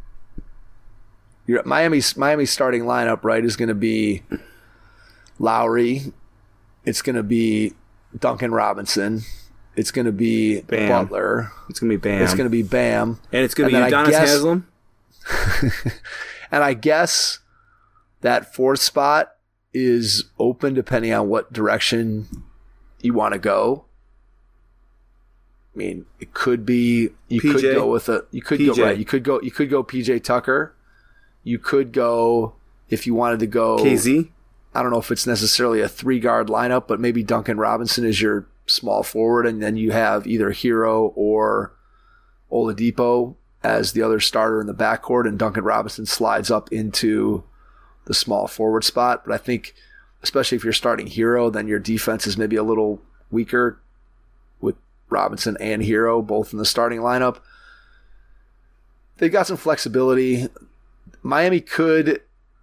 Miami's starting lineup, right, is going to be Lowry. It's going to be Duncan Robinson. It's going to be Butler. It's going to be Bam. It's going to be Bam. And it's going to be Udonis Haslem. And I guess that fourth spot is open depending on what direction you want to go. I mean, it could be you could go PJ Tucker. You could go, if you wanted to go KZ. I don't know if it's necessarily a 3-guard lineup, but maybe Duncan Robinson is your small forward, and then you have either Hero or Oladipo as the other starter in the backcourt, and Duncan Robinson slides up into the small forward spot. But I think, especially if you're starting Hero, then your defense is maybe a little weaker with Robinson and Hero both in the starting lineup. They've got some flexibility. Miami could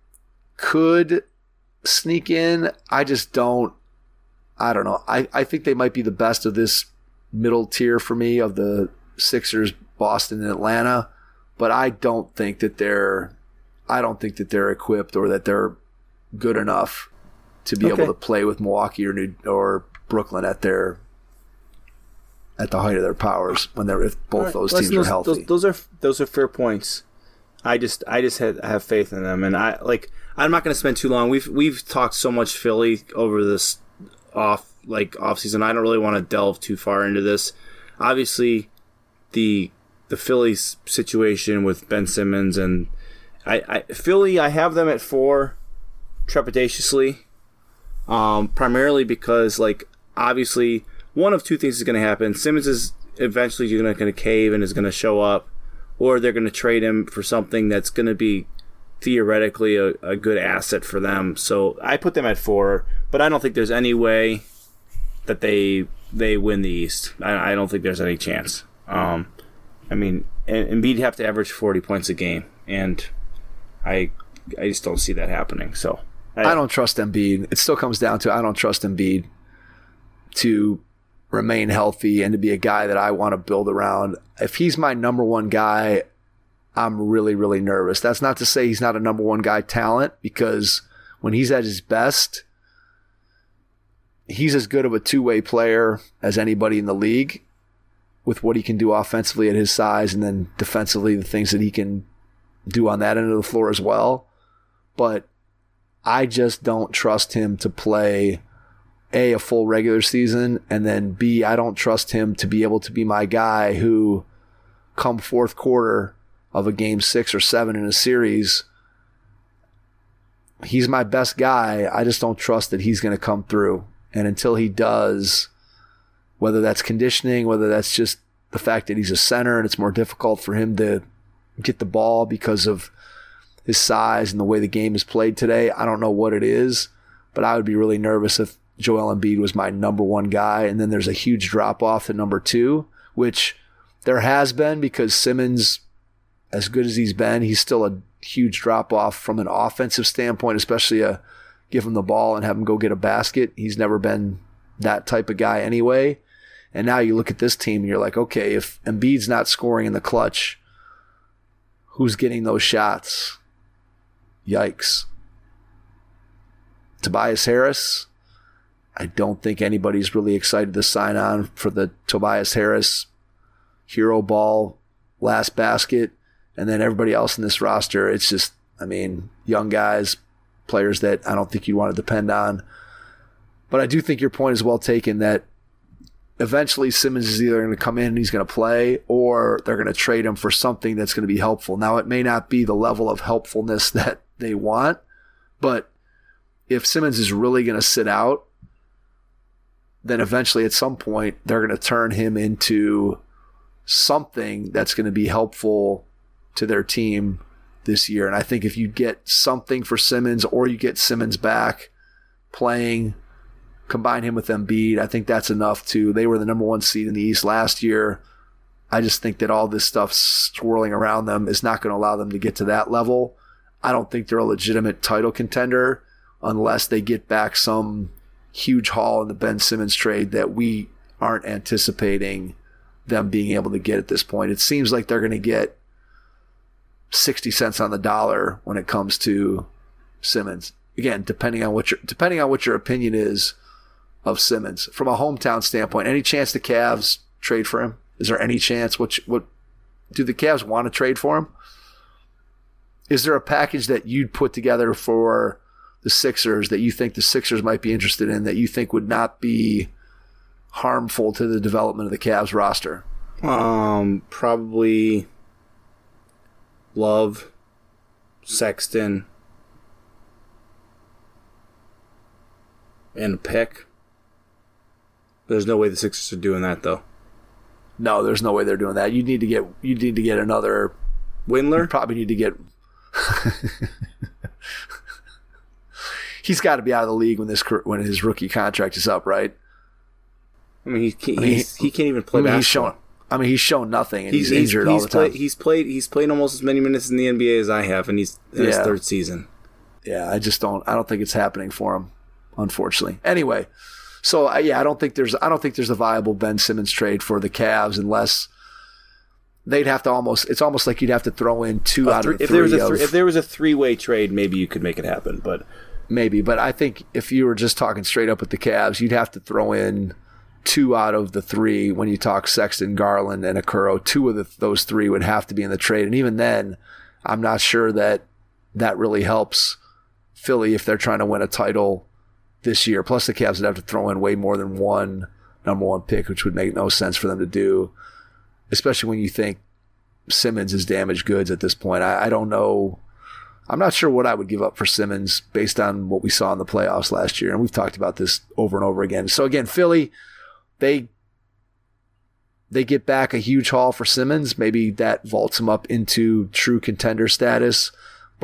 sneak in. I don't know. I think they might be the best of this middle tier for me of the Sixers, Boston, and Atlanta, but I don't think that they're equipped or that they're good enough to be able to play with Milwaukee or Brooklyn at the height of their powers if both those teams are healthy. Those are fair points. I just have faith in them, and I'm not going to spend too long. We've talked so much Philly over this off season. I don't really want to delve too far into this. Obviously, the Phillies situation with Ben Simmons and Philly, I have them at 4 trepidatiously, primarily because obviously one of two things is going to happen. Simmons is eventually going to cave and is going to show up, or they're going to trade him for something that's going to be theoretically a good asset for them. So I put them at 4, but I don't think there's any way that they win the East. I don't think there's any chance. I mean, Embiid have to average 40 points a game, and I just don't see that happening. So I don't trust Embiid. It still comes down to I don't trust Embiid to remain healthy and to be a guy that I want to build around. If he's my number one guy, I'm really, really nervous. That's not to say he's not a number one guy talent, because when he's at his best, he's as good of a two-way player as anybody in the league with what he can do offensively at his size, and then defensively the things that he can do on that end of the floor as well. But I just don't trust him to play A, a full regular season, and then B, I don't trust him to be able to be my guy who come fourth quarter of a game 6 or 7 in a series, he's my best guy. I just don't trust that he's going to come through. And until he does, whether that's conditioning, whether that's just the fact that he's a center and it's more difficult for him to get the ball because of his size and the way the game is played today, I don't know what it is, but I would be really nervous if Joel Embiid was my number one guy. And then there's a huge drop off to number 2, which there has been, because Simmons, as good as he's been, he's still a huge drop off from an offensive standpoint, especially give him the ball and have him go get a basket. He's never been that type of guy anyway. And now you look at this team and you're like, okay, if Embiid's not scoring in the clutch, who's getting those shots? Yikes. Tobias Harris, I don't think anybody's really excited to sign on for the Tobias Harris hero ball last basket. And then everybody else in this roster, it's just, I mean, young guys, players that I don't think you want to depend on. But I do think your point is well taken that eventually Simmons is either going to come in and he's going to play, or they're going to trade him for something that's going to be helpful. Now, it may not be the level of helpfulness that they want, but if Simmons is really going to sit out, then eventually at some point they're going to turn him into something that's going to be helpful to their team this year. And I think if you get something for Simmons, or you get Simmons back playing, combine him with Embiid, I think that's enough they were the number 1 seed in the East last year. I just think that all this stuff swirling around them is not going to allow them to get to that level. I don't think they're a legitimate title contender unless they get back some huge haul in the Ben Simmons trade that we aren't anticipating them being able to get at this point. It seems like they're going to get 60 cents on the dollar when it comes to Simmons. Again, depending on what your opinion is of Simmons. From a hometown standpoint, any chance the Cavs trade for him? Is there any chance? What do the Cavs want to trade for him? Is there a package that you'd put together for the Sixers that you think the Sixers might be interested in, that you think would not be harmful to the development of the Cavs roster? Probably Love, Sexton, and a pick. There's no way the Sixers are doing that, though. No, there's no way they're doing that. You need to get another Windler. You probably need to get. He's got to be out of the league when his rookie contract is up, right? I mean, he can't even play basketball. He's shown nothing, and he's injured all the time. He's played almost as many minutes in the NBA as I have, and he's in his 3rd season. Yeah, I don't think it's happening for him, unfortunately. Anyway, so I don't think there's a viable Ben Simmons trade for the Cavs unless they'd have to it's almost like you'd have to throw in 2 out of the 3. If there was a 3-way trade, maybe you could make it happen, but maybe. But I think if you were just talking straight up with the Cavs, you'd have to throw in 2 out of the 3 when you talk Sexton, Garland, and Okoro. 2 of those 3 would have to be in the trade. And even then, I'm not sure that really helps Philly if they're trying to win a title this year. Plus, the Cavs would have to throw in way more than one number 1 pick, which would make no sense for them to do, especially when you think Simmons is damaged goods at this point. I don't know. I'm not sure what I would give up for Simmons based on what we saw in the playoffs last year. And we've talked about this over and over again. So again, Philly, they get back a huge haul for Simmons. Maybe that vaults him up into true contender status. But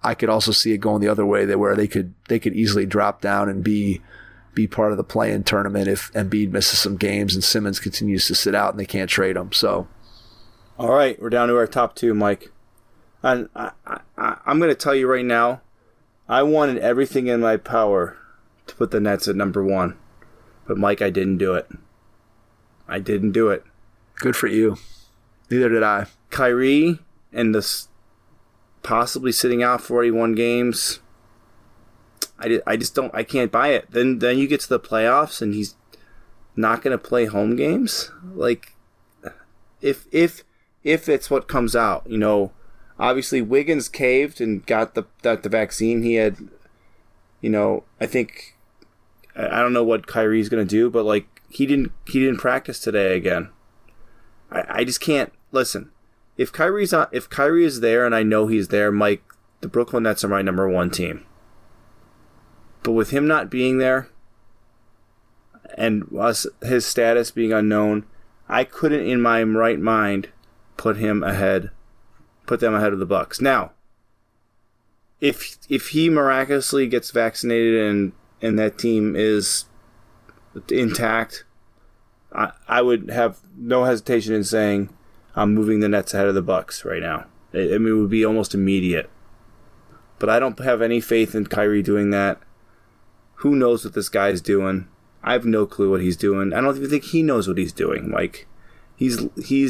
I could also see it going the other way, where they could easily drop down and be part of the play-in tournament if Embiid misses some games and Simmons continues to sit out and they can't trade him. So, all right, we're down to our top 2, Mike. And I'm going to tell you right now, I wanted everything in my power to put the Nets at number 1. But, Mike, I didn't do it. I didn't do it. Good for you. Neither did I. Kyrie and this possibly sitting out 41 games, I just don't. I can't buy it. Then you get to the playoffs and he's not going to play home games. Like, if it's what comes out, obviously Wiggins caved and got the vaccine. He had, I think, I don't know what Kyrie's going to do, but like he didn't practice today again. I just can't listen. If Kyrie is there and I know he's there, Mike, the Brooklyn Nets are my number 1 team. But with him not being there and his status being unknown, I couldn't in my right mind put them ahead of the Bucks. Now, if he miraculously gets vaccinated and that team is intact, I would have no hesitation in saying I'm moving the Nets ahead of the Bucks right now. It would be almost immediate. But I don't have any faith in Kyrie doing that. Who knows what this guy's doing? I have no clue what he's doing. I don't even think he knows what he's doing. Like, he is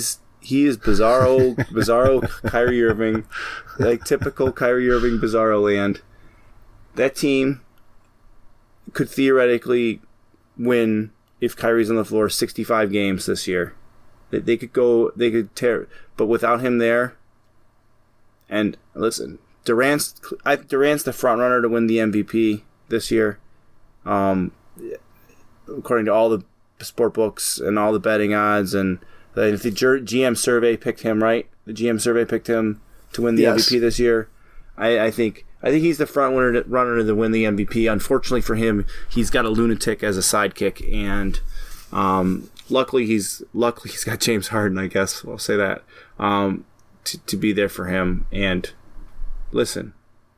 bizarro Kyrie Irving, like typical Kyrie Irving bizarro land. That team could theoretically win if Kyrie's on the floor 65 games this year. They could tear, but without him there, and listen, Durant's the front runner to win the MVP this year. According to all the sport books and all the betting odds, and the GM survey picked him, right? The GM survey picked him to win the MVP this year. I think he's the front runner to win the MVP. Unfortunately for him, he's got a lunatic as a sidekick, and luckily he's got James Harden. I guess I'll say that to be there for him. And listen,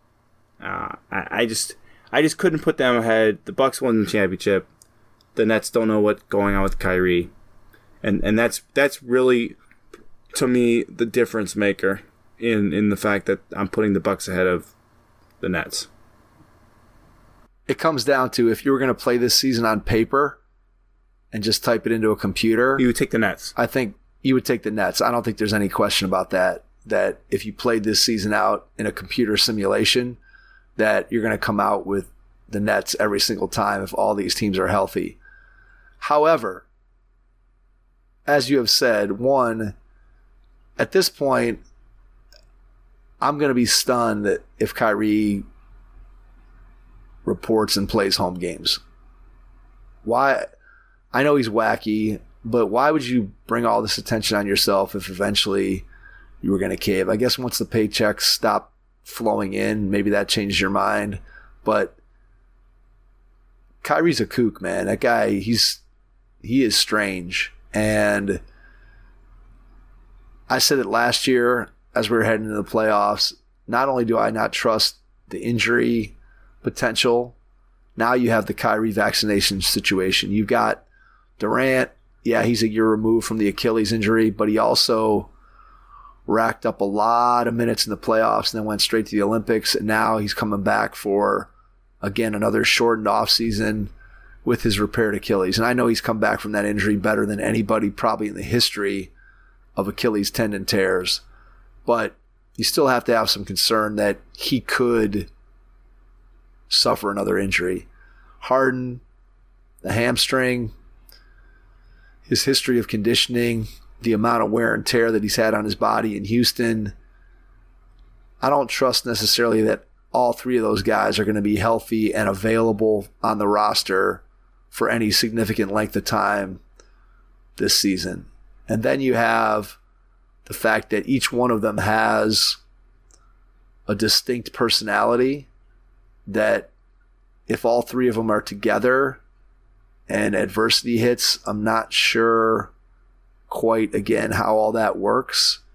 I just couldn't put them ahead. The Bucks won the championship. The Nets don't know what's going on with Kyrie, and that's really, to me, the difference maker in the fact that I'm putting the Bucks ahead of the Nets. It comes down to, if you were going to play this season on paper and just type it into a computer, you would take the Nets. I think you would take the Nets. I don't think there's any question about that. That if you played this season out in a computer simulation, that you're going to come out with the Nets every single time if all these teams are healthy. However, as you have said, at this point, I'm going to be stunned that if Kyrie reports and plays home games. Why? I know he's wacky, but why would you bring all this attention on yourself if eventually you were going to cave? I guess once the paychecks stop flowing in, maybe that changed your mind. But Kyrie's a kook, man. That guy, he is strange. And I said it last year as we were heading into the playoffs. Not only do I not trust the injury potential, now you have the Kyrie vaccination situation. You've got Durant. Yeah, he's a year removed from the Achilles injury, but he also racked up a lot of minutes in the playoffs and then went straight to the Olympics. And now he's coming back for, again, another shortened offseason with his repaired Achilles. And I know he's come back from that injury better than anybody probably in the history of Achilles tendon tears. But you still have to have some concern that he could suffer another injury. Harden, the hamstring, his history of conditioning, the amount of wear and tear that he's had on his body in Houston. I don't trust necessarily that all three of those guys are going to be healthy and available on the roster for any significant length of time this season. And then you have the fact that each one of them has a distinct personality that if all three of them are together and adversity hits, I'm not sure quite, again, how all that works.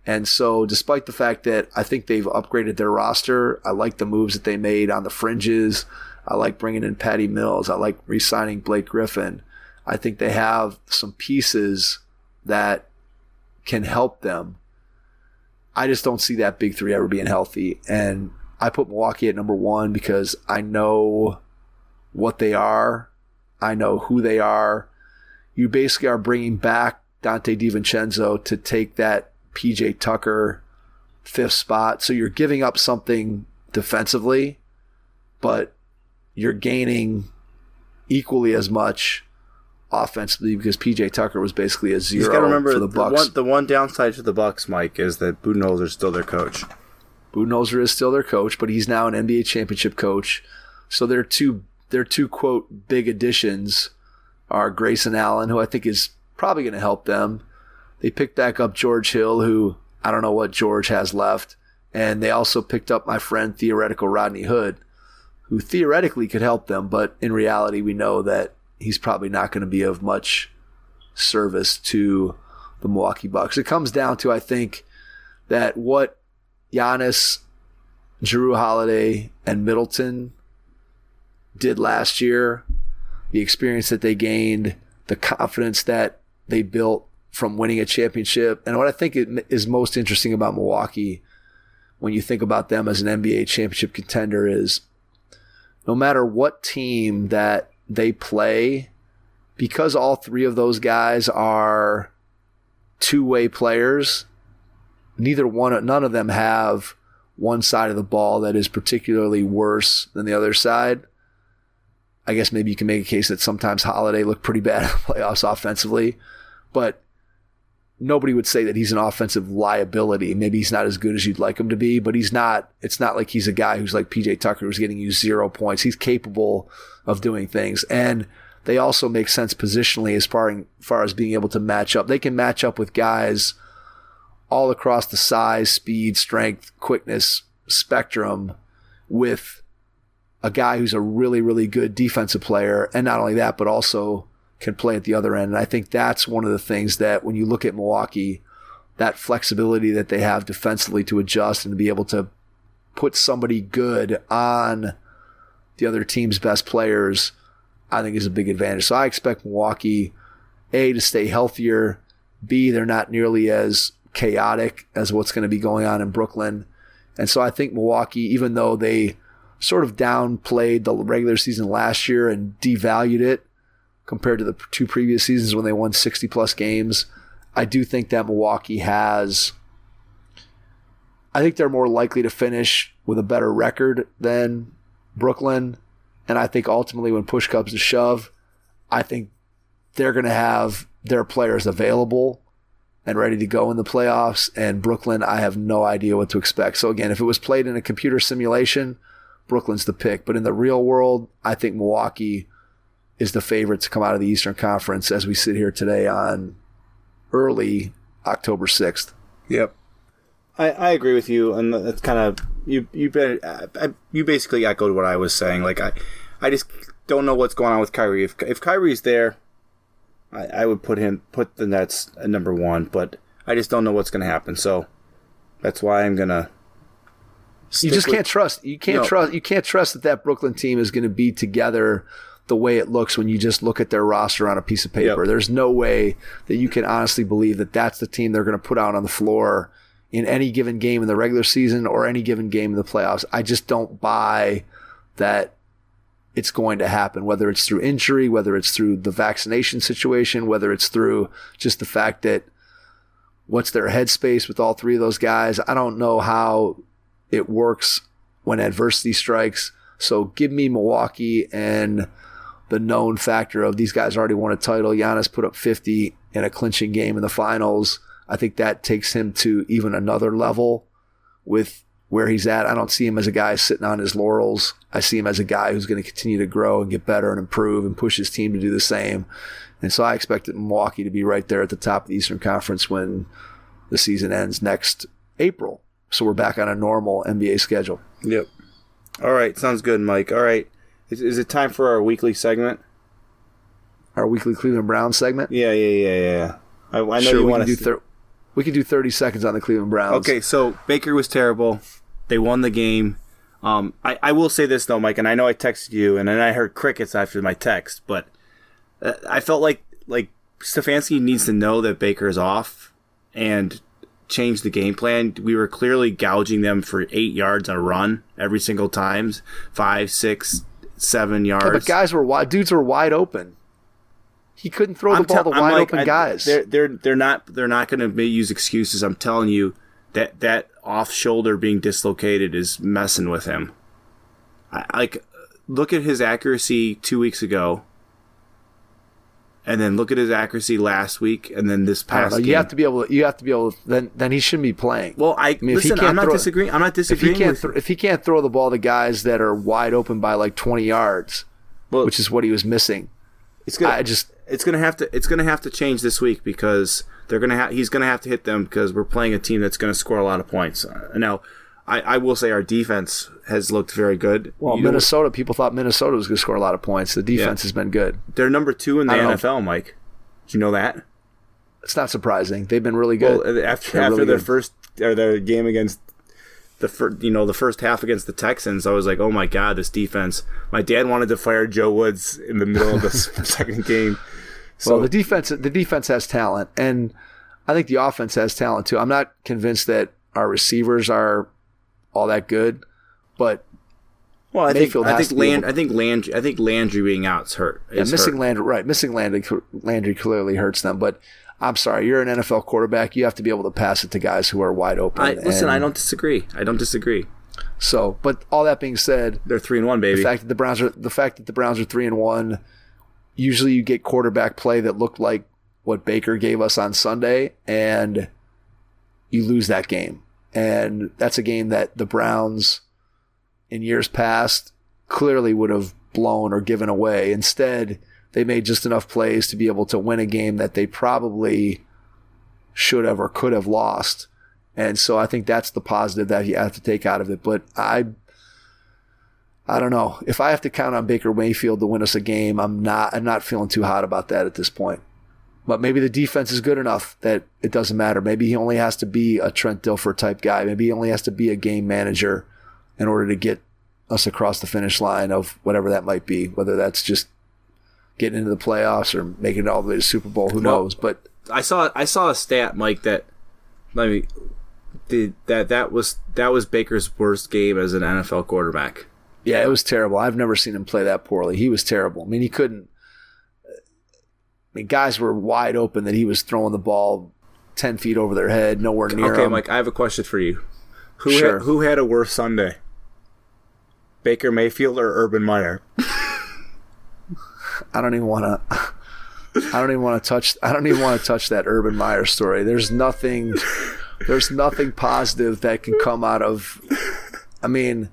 And so despite the fact that I think they've upgraded their roster, I like the moves that they made on the fringes. I like bringing in Patty Mills. I like re-signing Blake Griffin. I think they have some pieces that can help them. I just don't see that big three ever being healthy. And I put Milwaukee at number 1 because I know what they are. I know who they are. You basically are bringing back Dante DiVincenzo to take that PJ Tucker 5th spot. So you're giving up something defensively, but you're gaining equally as much offensively because PJ Tucker was basically a zero. You got to remember for the Bucks. The one downside to the Bucks, Mike, is that Budenholzer is still their coach. Budenholzer is still their coach, but he's now an NBA championship coach. So their two quote big additions are Grayson Allen, who I think is probably going to help them. They picked back up George Hill, who I don't know what George has left. And they also picked up my friend theoretical Rodney Hood, who theoretically could help them, but in reality we know that he's probably not going to be of much service to the Milwaukee Bucks. It comes down to, I think, that what Giannis, Jrue Holiday, and Middleton did last year, the experience that they gained, the confidence that they built from winning a championship. And what I think is most interesting about Milwaukee when you think about them as an NBA championship contender is no matter what team that they play, because all three of those guys are two-way players, none of them have one side of the ball that is particularly worse than the other side. I guess maybe you can make a case that sometimes Holiday looked pretty bad in the playoffs offensively, but nobody would say that he's an offensive liability. Maybe he's not as good as you'd like him to be, but he's not. It's not like he's a guy who's like PJ Tucker who's getting you 0 points. He's capable of doing things. And they also make sense positionally as far as being able to match up. They can match up with guys all across the size, speed, strength, quickness spectrum with a guy who's a really, really good defensive player. And not only that, but also can play at the other end. And I think that's one of the things that when you look at Milwaukee, that flexibility that they have defensively to adjust and to be able to put somebody good on the other team's best players, I think is a big advantage. So I expect Milwaukee, A, to stay healthier, B, they're not nearly as chaotic as what's going to be going on in Brooklyn. And so I think Milwaukee, even though they sort of downplayed the regular season last year and devalued it compared to the two previous seasons when they won 60-plus games, I do think that Milwaukee I think they're more likely to finish with a better record than Brooklyn. And I think ultimately when push comes to shove, I think they're going to have their players available and ready to go in the playoffs. And Brooklyn, I have no idea what to expect. So again, if it was played in a computer simulation, Brooklyn's the pick. But in the real world, I think Milwaukee is the favorite to come out of the Eastern Conference as we sit here today on early October 6th. Yep. I agree with you, and that's kind of you basically echoed what I was saying. Like I just don't know what's going on with Kyrie. If Kyrie's there, I would put the Nets at number 1, but I just don't know what's going to happen. So that's why I'm gonna. You just can't trust. You can't trust that Brooklyn team is going to be together the way it looks when you just look at their roster on a piece of paper. Yep. There's no way that you can honestly believe that that's the team they're going to put out on the floor in any given game in the regular season or any given game in the playoffs. I just don't buy that it's going to happen, whether it's through injury, whether it's through the vaccination situation, whether it's through just the fact that what's their headspace with all three of those guys. I don't know how it works when adversity strikes. So give me Milwaukee and the known factor of these guys already won a title. Giannis put up 50 in a clinching game in the finals. I think that takes him to even another level with where he's at. I don't see him as a guy sitting on his laurels. I see him as a guy who's going to continue to grow and get better and improve and push his team to do the same. And so I expect Milwaukee to be right there at the top of the Eastern Conference when the season ends next April. So we're back on a normal NBA schedule. Yep. All right. Sounds good, Mike. All right. Is it time for our weekly segment? Our weekly Cleveland Browns segment? Yeah. I know sure, you want to. We We could do 30 seconds on the Cleveland Browns. Okay, so Baker was terrible. They won the game. I will say this, though, Mike, and I know I texted you, and then I heard crickets after my text, but I felt like Stefanski needs to know that Baker is off and change the game plan. We were clearly gouging them for 8 yards on a run every single time, 5, 6, 7 yards. Yeah, but dudes were wide open. He couldn't throw the ball to wide open guys. They're not going to use excuses. I'm telling you that off shoulder being dislocated is messing with him. Look at his accuracy 2 weeks ago. And then look at his accuracy last week, and then this past game. You have to be able to. Then he shouldn't be playing. Well, listen. I'm not disagreeing. If he can't throw the ball to guys that are wide open by like 20 yards, which is what he was missing, it's gonna have to change this week because he's gonna have to hit them because we're playing a team that's gonna score a lot of points. Now, I will say our defense has looked very good. Well, Minnesota, people thought Minnesota was going to score a lot of points. The defense has been good. They're number 2 in the NFL, Mike. Did you know that? It's not surprising. They've been really good. Well, after their game against the first half against the Texans, I was like, oh my God, this defense. My dad wanted to fire Joe Woods in the middle of the second game. So, well, the defense has talent, and I think the offense has talent too. I'm not convinced that our receivers are all that good, but I think Landry being out's hurt. Missing Landry clearly hurts them. But I'm sorry, you're an NFL quarterback. You have to be able to pass it to guys who are wide open. I don't disagree. So, but all that being said, they're 3-1, baby. The fact that the Browns are 3-1. Usually, you get quarterback play that looked like what Baker gave us on Sunday, and you lose that game. And that's a game that the Browns in years past clearly would have blown or given away. Instead, they made just enough plays to be able to win a game that they probably should have or could have lost. And so I think that's the positive that you have to take out of it. But I don't know. If I have to count on Baker Mayfield to win us a game, I'm not feeling too hot about that at this point. But maybe the defense is good enough that it doesn't matter. Maybe he only has to be a Trent Dilfer type guy. Maybe he only has to be a game manager in order to get us across the finish line of whatever that might be, whether that's just getting into the playoffs or making it all the way to Super Bowl. Who knows? But I saw a stat, Mike, that was Baker's worst game as an NFL quarterback. Yeah, it was terrible. I've never seen him play that poorly. He was terrible. I mean, he couldn't. Guys were wide open that he was throwing the ball 10 feet over their head, nowhere near them. Okay, Mike, I have a question for you. Who had a worse Sunday? Baker Mayfield or Urban Meyer? I don't even want to touch that Urban Meyer story. There's nothing positive that can come out of. I mean,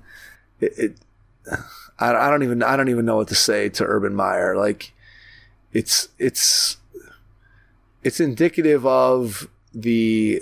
I don't even know what to say to Urban Meyer. Like, it's indicative of the.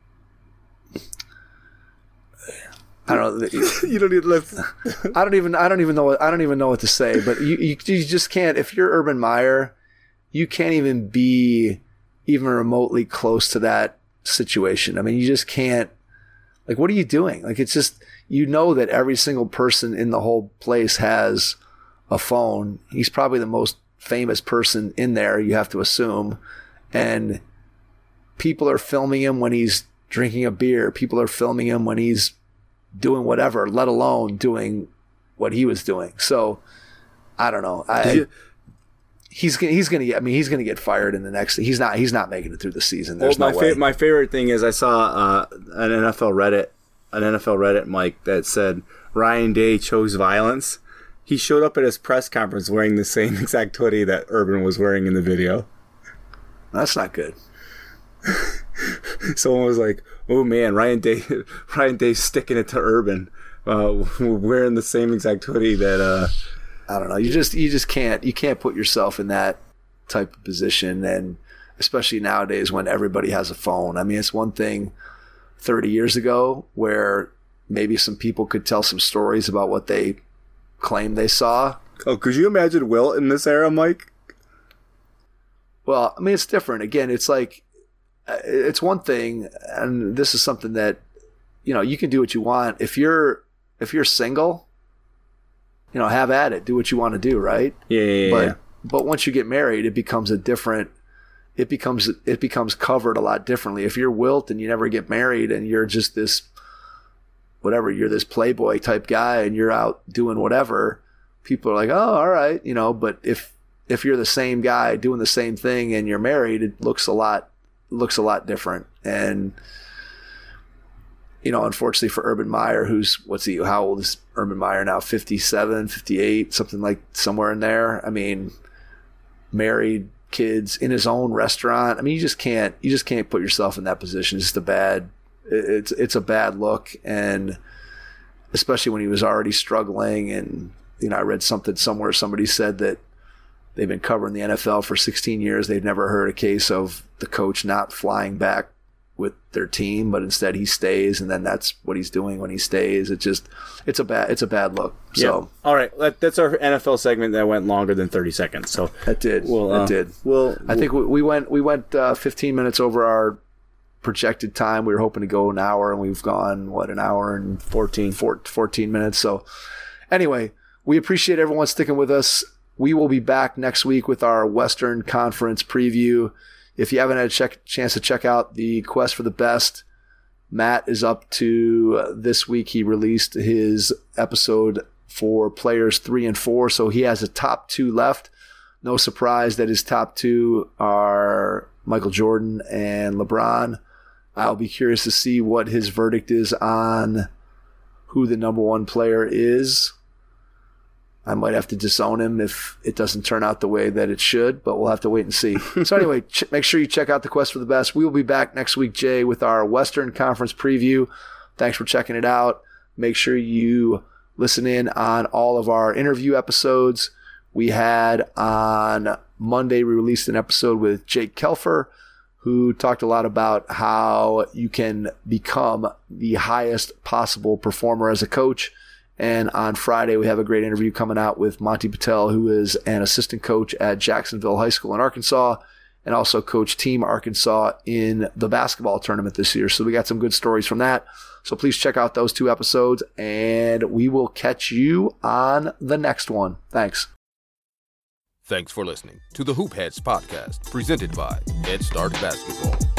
I don't know. You don't need to. I don't even know what to say. But you just can't. If you're Urban Meyer, you can't even be remotely close to that situation. I mean, you just can't. Like, what are you doing? Like, it's just, that every single person in the whole place has a phone. He's probably the most famous person in there, you have to assume. And people are filming him when he's drinking a beer. People are filming him when he's doing whatever, let alone doing what he was doing. So I don't know. He's gonna get fired in the next. He's not making it through the season. There's no way. My favorite thing is I saw an NFL Reddit, Mike, that said Ryan Day chose violence. He showed up at his press conference wearing the same exact hoodie that Urban was wearing in the video. That's not good. Someone was like, "Oh man, Ryan Day's sticking it to Urban, wearing the same exact hoodie that." I don't know. You just can't put yourself in that type of position, and especially nowadays when everybody has a phone. I mean, it's one thing 30 years ago where maybe some people could tell some stories about what they claim they saw. Oh, could you imagine Wilt in this era, Mike? Well, I mean, it's different. Again, it's like it's one thing, and this is something that, you can do what you want. If you're single, have at it. Do what you want to do, right? Yeah. But once you get married, it becomes it becomes covered a lot differently. If you're Wilt and you never get married and you're just this, whatever, you're this playboy type guy and you're out doing whatever, people are like, oh, all right, but if you're the same guy doing the same thing and you're married, it looks a lot different. And, unfortunately for Urban Meyer, how old is Urban Meyer now? 57, 58, something like somewhere in there. I mean, married, kids, in his own restaurant. I mean, you just can't put yourself in that position. It's just it's a bad look. And especially when he was already struggling. And, I read something somewhere, somebody said that they've been covering the NFL for 16 years. They've never heard a case of the coach not flying back with their team, but instead he stays, and then that's what he's doing when he stays. It's a bad look. So all right, that's our NFL segment that went longer than 30 seconds. So that did. I think we went 15 minutes over our projected time. We were hoping to go an hour, and we've gone an hour and 14 minutes. So anyway, we appreciate everyone sticking with us. We will be back next week with our Western Conference preview. If you haven't had a chance to check out the Quest for the Best, Matt is up to this week. He released his episode for players 3 and 4, so he has a top 2 left. No surprise that his top 2 are Michael Jordan and LeBron. I'll be curious to see what his verdict is on who the number 1 player is. I might have to disown him if it doesn't turn out the way that it should, but we'll have to wait and see. So anyway, make sure you check out the Quest for the Best. We will be back next week, Jay, with our Western Conference preview. Thanks for checking it out. Make sure you listen in on all of our interview episodes. We had on Monday, we released an episode with Jake Kelfer, who talked a lot about how you can become the highest possible performer as a coach. And on Friday, we have a great interview coming out with Monty Patel, who is an assistant coach at Jacksonville High School in Arkansas and also coached Team Arkansas in the basketball tournament this year. So we got some good stories from that. So please check out those 2 episodes, and we will catch you on the next one. Thanks. Thanks for listening to the Hoop Heads podcast, presented by Head Start Basketball.